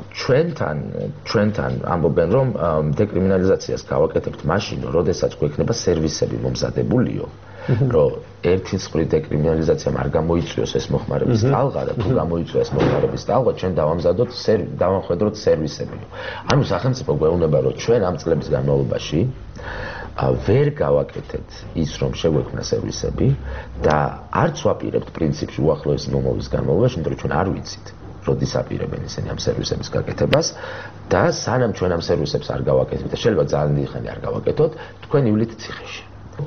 ჩვენთან ამბობენ, რომ დეკრიმინალიზაციას გავაკეთებთ მაშინ, როდესაც გვექნება სერვისები მომზადებულიო, რომ ერთი მხრივ დეკრიმინალიზაციამ არ გამოიწვიოს ეს მოხმარების ტალღა და თუ გამოიწვია ეს მოხმარების ტალღა, ჩვენ დავამხედროთ სერვისები. ანუ სახელმწიფო გვეუბნება, რომ ჩვენ ამ წლების განმავლობაში ვერ გავაკეთეთ ის, რომ შეგვექმნა სერვისები და არც ვაპირებთ პრინციპში უახლოესი მომავლის განმავლობაში, იმიტომ რომ ჩვენ არ ვიცით როდის აპირებენ ისინი ამ სერვისების გაკეთებას და სანამ ჩვენ ამ სერვისებს არ გავაკეთებთ და შეიძლება ძალიან დიდი ხანი არ გავაკეთოთ, თქვენ ივლით ციხეში.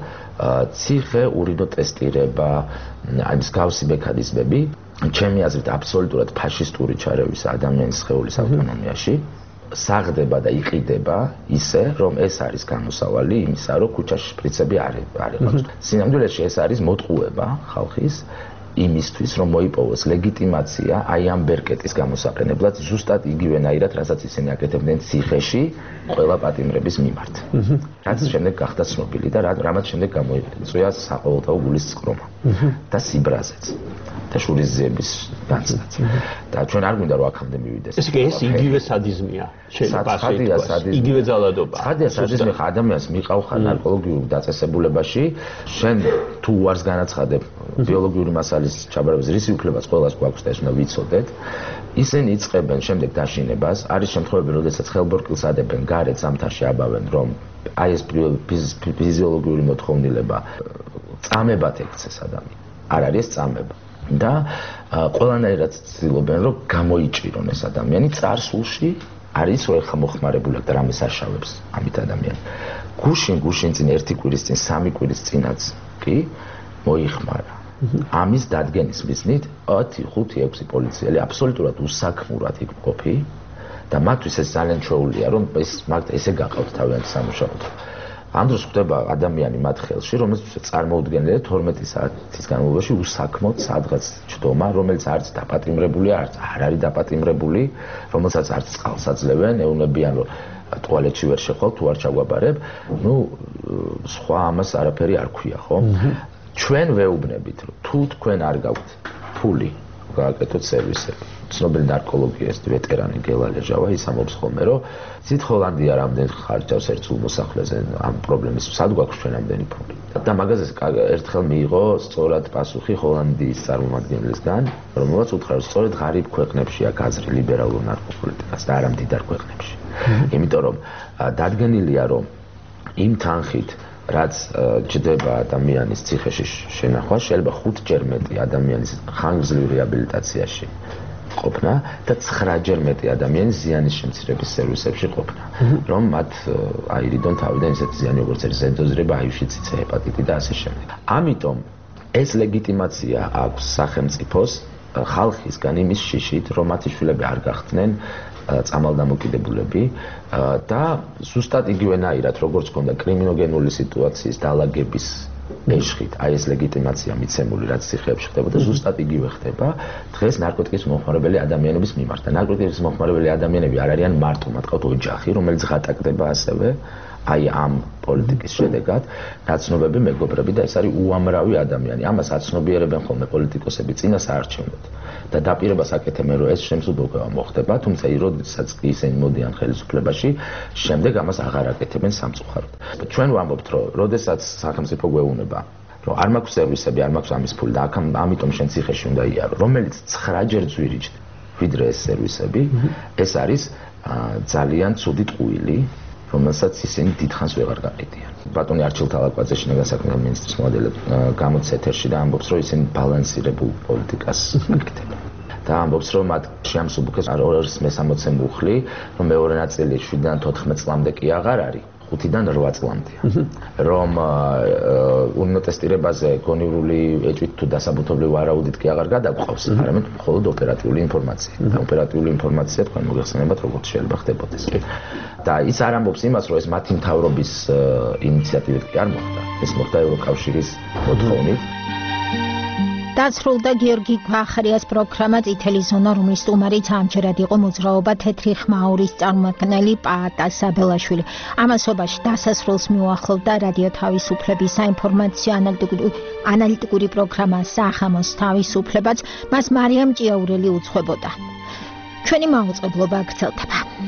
ციხე, ურინო ტესტირება, აი მსგავსი მექანიზმები, ჩემი აზრით აბსოლუტურად ფაშისტური ჩარევის ადამიანის სხეულის ავტონომიაში საღდება და იყიდება ისე, რომ ეს არის გამოსავალი იმისა, რომ ქუჩაში შპრიცები არ იყავს. სინამდვილეში ეს არის მოტყუება ხალხის იმისთვის, რომ მოიპოვოს ლეგიტიმაცია აი ამ ბერკეტის გამოსაყენებლად ზუსტად იგივენაირად, რასაც ისინი აკეთებდნენ ციხეში ყველა პატიმრების მიმართ. რაც შემდეგ გახდა ცნობილი და რამაც შემდეგ გამოიწვია საყოველთაო გულის წყრომა და სიბრაზეც და შურისძიების განცდაც. და ჩვენ არ გვინდა რომ აქამდე მივიდეს. ეს იგივე სადიზმია. იგივე ძალადობა. ხადია სადიზმი ადამიანს მიყავხარ ნარკოლოგიურ დაწესებულებაში, შენ თუ უარს განაცხადებ ბიოლოგიური მასალის ჩაბარების რის უფლებას ყველას გვაქვს და ეს უნდა ვიცოდეთ. ისინი იწყებენ შემდეგ დაშინებას, არის შემთხვევები, როდესაც ხელბორტკილს ადებენ, გარეთ ზამთარში აბავენ, რომ აი ეს ფიზიოლოგიური მოთხოვნილება წამებად ექცეს ადამიანს. არ არის წამება. და ყველანაირად ცდილობენ, რომ გამოიჭირონ ეს ადამიანი წარსულში არის რო ეხა მოხმარებული და რამეს აშავებს ამით ადამიანი. გუშინ წინ ერთი კვირის წინ, სამი კვირის წინაც კი მოიხმარა. ამის დადგენის მიზნით 10-5-6 პოლიციელი აბსოლუტურად უსაქმურად იქ მყოფი და მათთვის ეს ძალიან ჩვეულია, რომ ესე გაყავთ თავიანთი სამუშაოდ. ამ დროს ხდება ადამიანი მათ ხელში, რომელსაც წარმოუდგენელი 12 საათის განმავლობაში უსაქმოდ სადღაც ჩდომა, რომელიც არც დაპატიმრებული, არ არის დაპატიმრებული, რომელსაც არც წყალს აძლევენ, ეუბნებიან, რომ ტუალეტში ვერ შეხვალ, თუ არ ჩაგვაბარებ, სხვა ამას არაფერი არ ქვია, ხო? ჩვენ ვეუბნებით, რომ თუ თქვენ არ გაქვთ ფული, გააკეთოთ სერვისები. ცნობილი ნარკოლოგი ეს ვეტერანი გელა ლეჟავა ის ამბობს ხოლმე, რომ ზით ჰოლანდია რამდენ ხარჯავს ერთ სულ მოსახლეზე ამ პრობლემის, სად გვაქვს ჩვენ ამდენი ფული. და მაგაზე ერთხელ მიიღო სწორად პასუხი ჰოლანდიის წარმომადგენლისგან, რომელსაც უთხრა, რომ სწორედ ღარიბ ქვეყნებშია გაზრი ლიბერალურ ნარკოპოლიტიკას და არა მდიდარ ქვეყნებში. იმიტომ რომ დადგენილია, რომ იმ თანხით რაც ჯდება ადამიანის ციხეში შენახვა, შეიძლება 5-ჯერ მეტი ადამიანის ხანგრძლივ რეაბილიტაციაში ყოფნა და 9-ჯერ მეტი ადამიანის ზიანის შემცირების სერვისებში ყოფნა, რომ მათ აირიდონ თავიდან ისეთი ზიანი, როგორც არის ზედოზრება, აიუში, ციცე, ჰეპატიტი და ასე შემდეგ. ამიტომ ეს ლეგიტიმაცია აქვს სახელმწიფოს ხალხისგან იმის შიშით, რომ მათი შვილები არ გახდნენ წამალდამოკიდებულები და ზუსტად იგივენაირად, როგორც ქონდა კრიმინოგენული სიტუაციის დაალაგების ეშხით, აი ეს ლეგიტიმაცია მიცემული, რაც ციხეებში ხდებოდა, ზუსტად იგივე ხდება დღეს ნარკოტიკის მომხმარებელი ადამიანების მიმართ. და ნარკოტიკის მომხმარებელი ადამიანები არ არიან მარტო, მათ ყავთ ოჯახი, რომელიც ღატაკდება ასევე აი ამ პოლიტიკის შედეგად, ნაცნობები, მეგობრები და ეს არის უამრავი ადამიანი. ამას აცნობიერებენ ხოლმე პოლიტიკოსები წინა საარჩევნოდ. და დაპირებას აკეთებენ, რომ ეს შემსუბუქება მოხდება, თუმცა როდესაც ისინი მოდიან ხელისუფლებაში, შემდეგ ამას აღარ აკეთებენ სამწუხაროდ. ჩვენ ვამბობთ, რომ როდესაც სახელმწიფო გვეუბნება, რომ არ მაქვს სერვისები, არ მაქვს ამის ფული და ამიტომ შენ ციხეში უნდა იარო, რომელიც 9-ჯერ ძვირიჭდა ვიდრე ეს სერვისები, ეს არის ძალიან ცუდი ტყუილი, რომელსაც ისინი დიდხანს ვეღარ გაყიდიან. ბატონი არჩილ თალაკვაძე შინაგან საქმეთა მინისტრის მოადელე გამოდის ეთერში და ამბობს, რომ ისინი ბალანსირებულ პოლიტიკას აკეთებენ. და ამბობს, რომ მათ შეამსუბუქეს 2/3 მუხლი, რომ მეორე ნაწილი 7-დან 14 წლამდე კი აღარ არის. 5-დან 8 წლამდეა. რომ უნოტესტირებაზე გონივრული ეჭვით თუ დასაბუთობლივ ვარაუდით კი აღარ გადაგვყავს, არამედ მხოლოდ ოპერატიული ინფორმაცია. და ოპერატიული ინფორმაცია თქვენ მოგეხსენებათ, როგორც შეიძლება ხდებოდეს. და ის არ ამბობს იმას, რომ ეს მათი მთავრობის ინიციატივით კი არ მოხდა. ეს მოხდა ევროკავშირის მოთხოვნით. დასრულდა გიორგი გვახარიას პროგრამა წითელი ზონა, რომლის სტუმარიც ამჯერად იყო მოძრაობა თეთრი ხმაურის წარმომადგენელი პაატა საბელაშვილი. ამასობაში დასასრულს მიუახლოვდა რადიო თავისუფლების საინფორმაციო ანალიტიკური პროგრამა სახამოს თავისუფლებაც, მას მარიამ ჭიაურელი უძღვებოდა. ჩვენი მაუწყებლობა გრძელდება.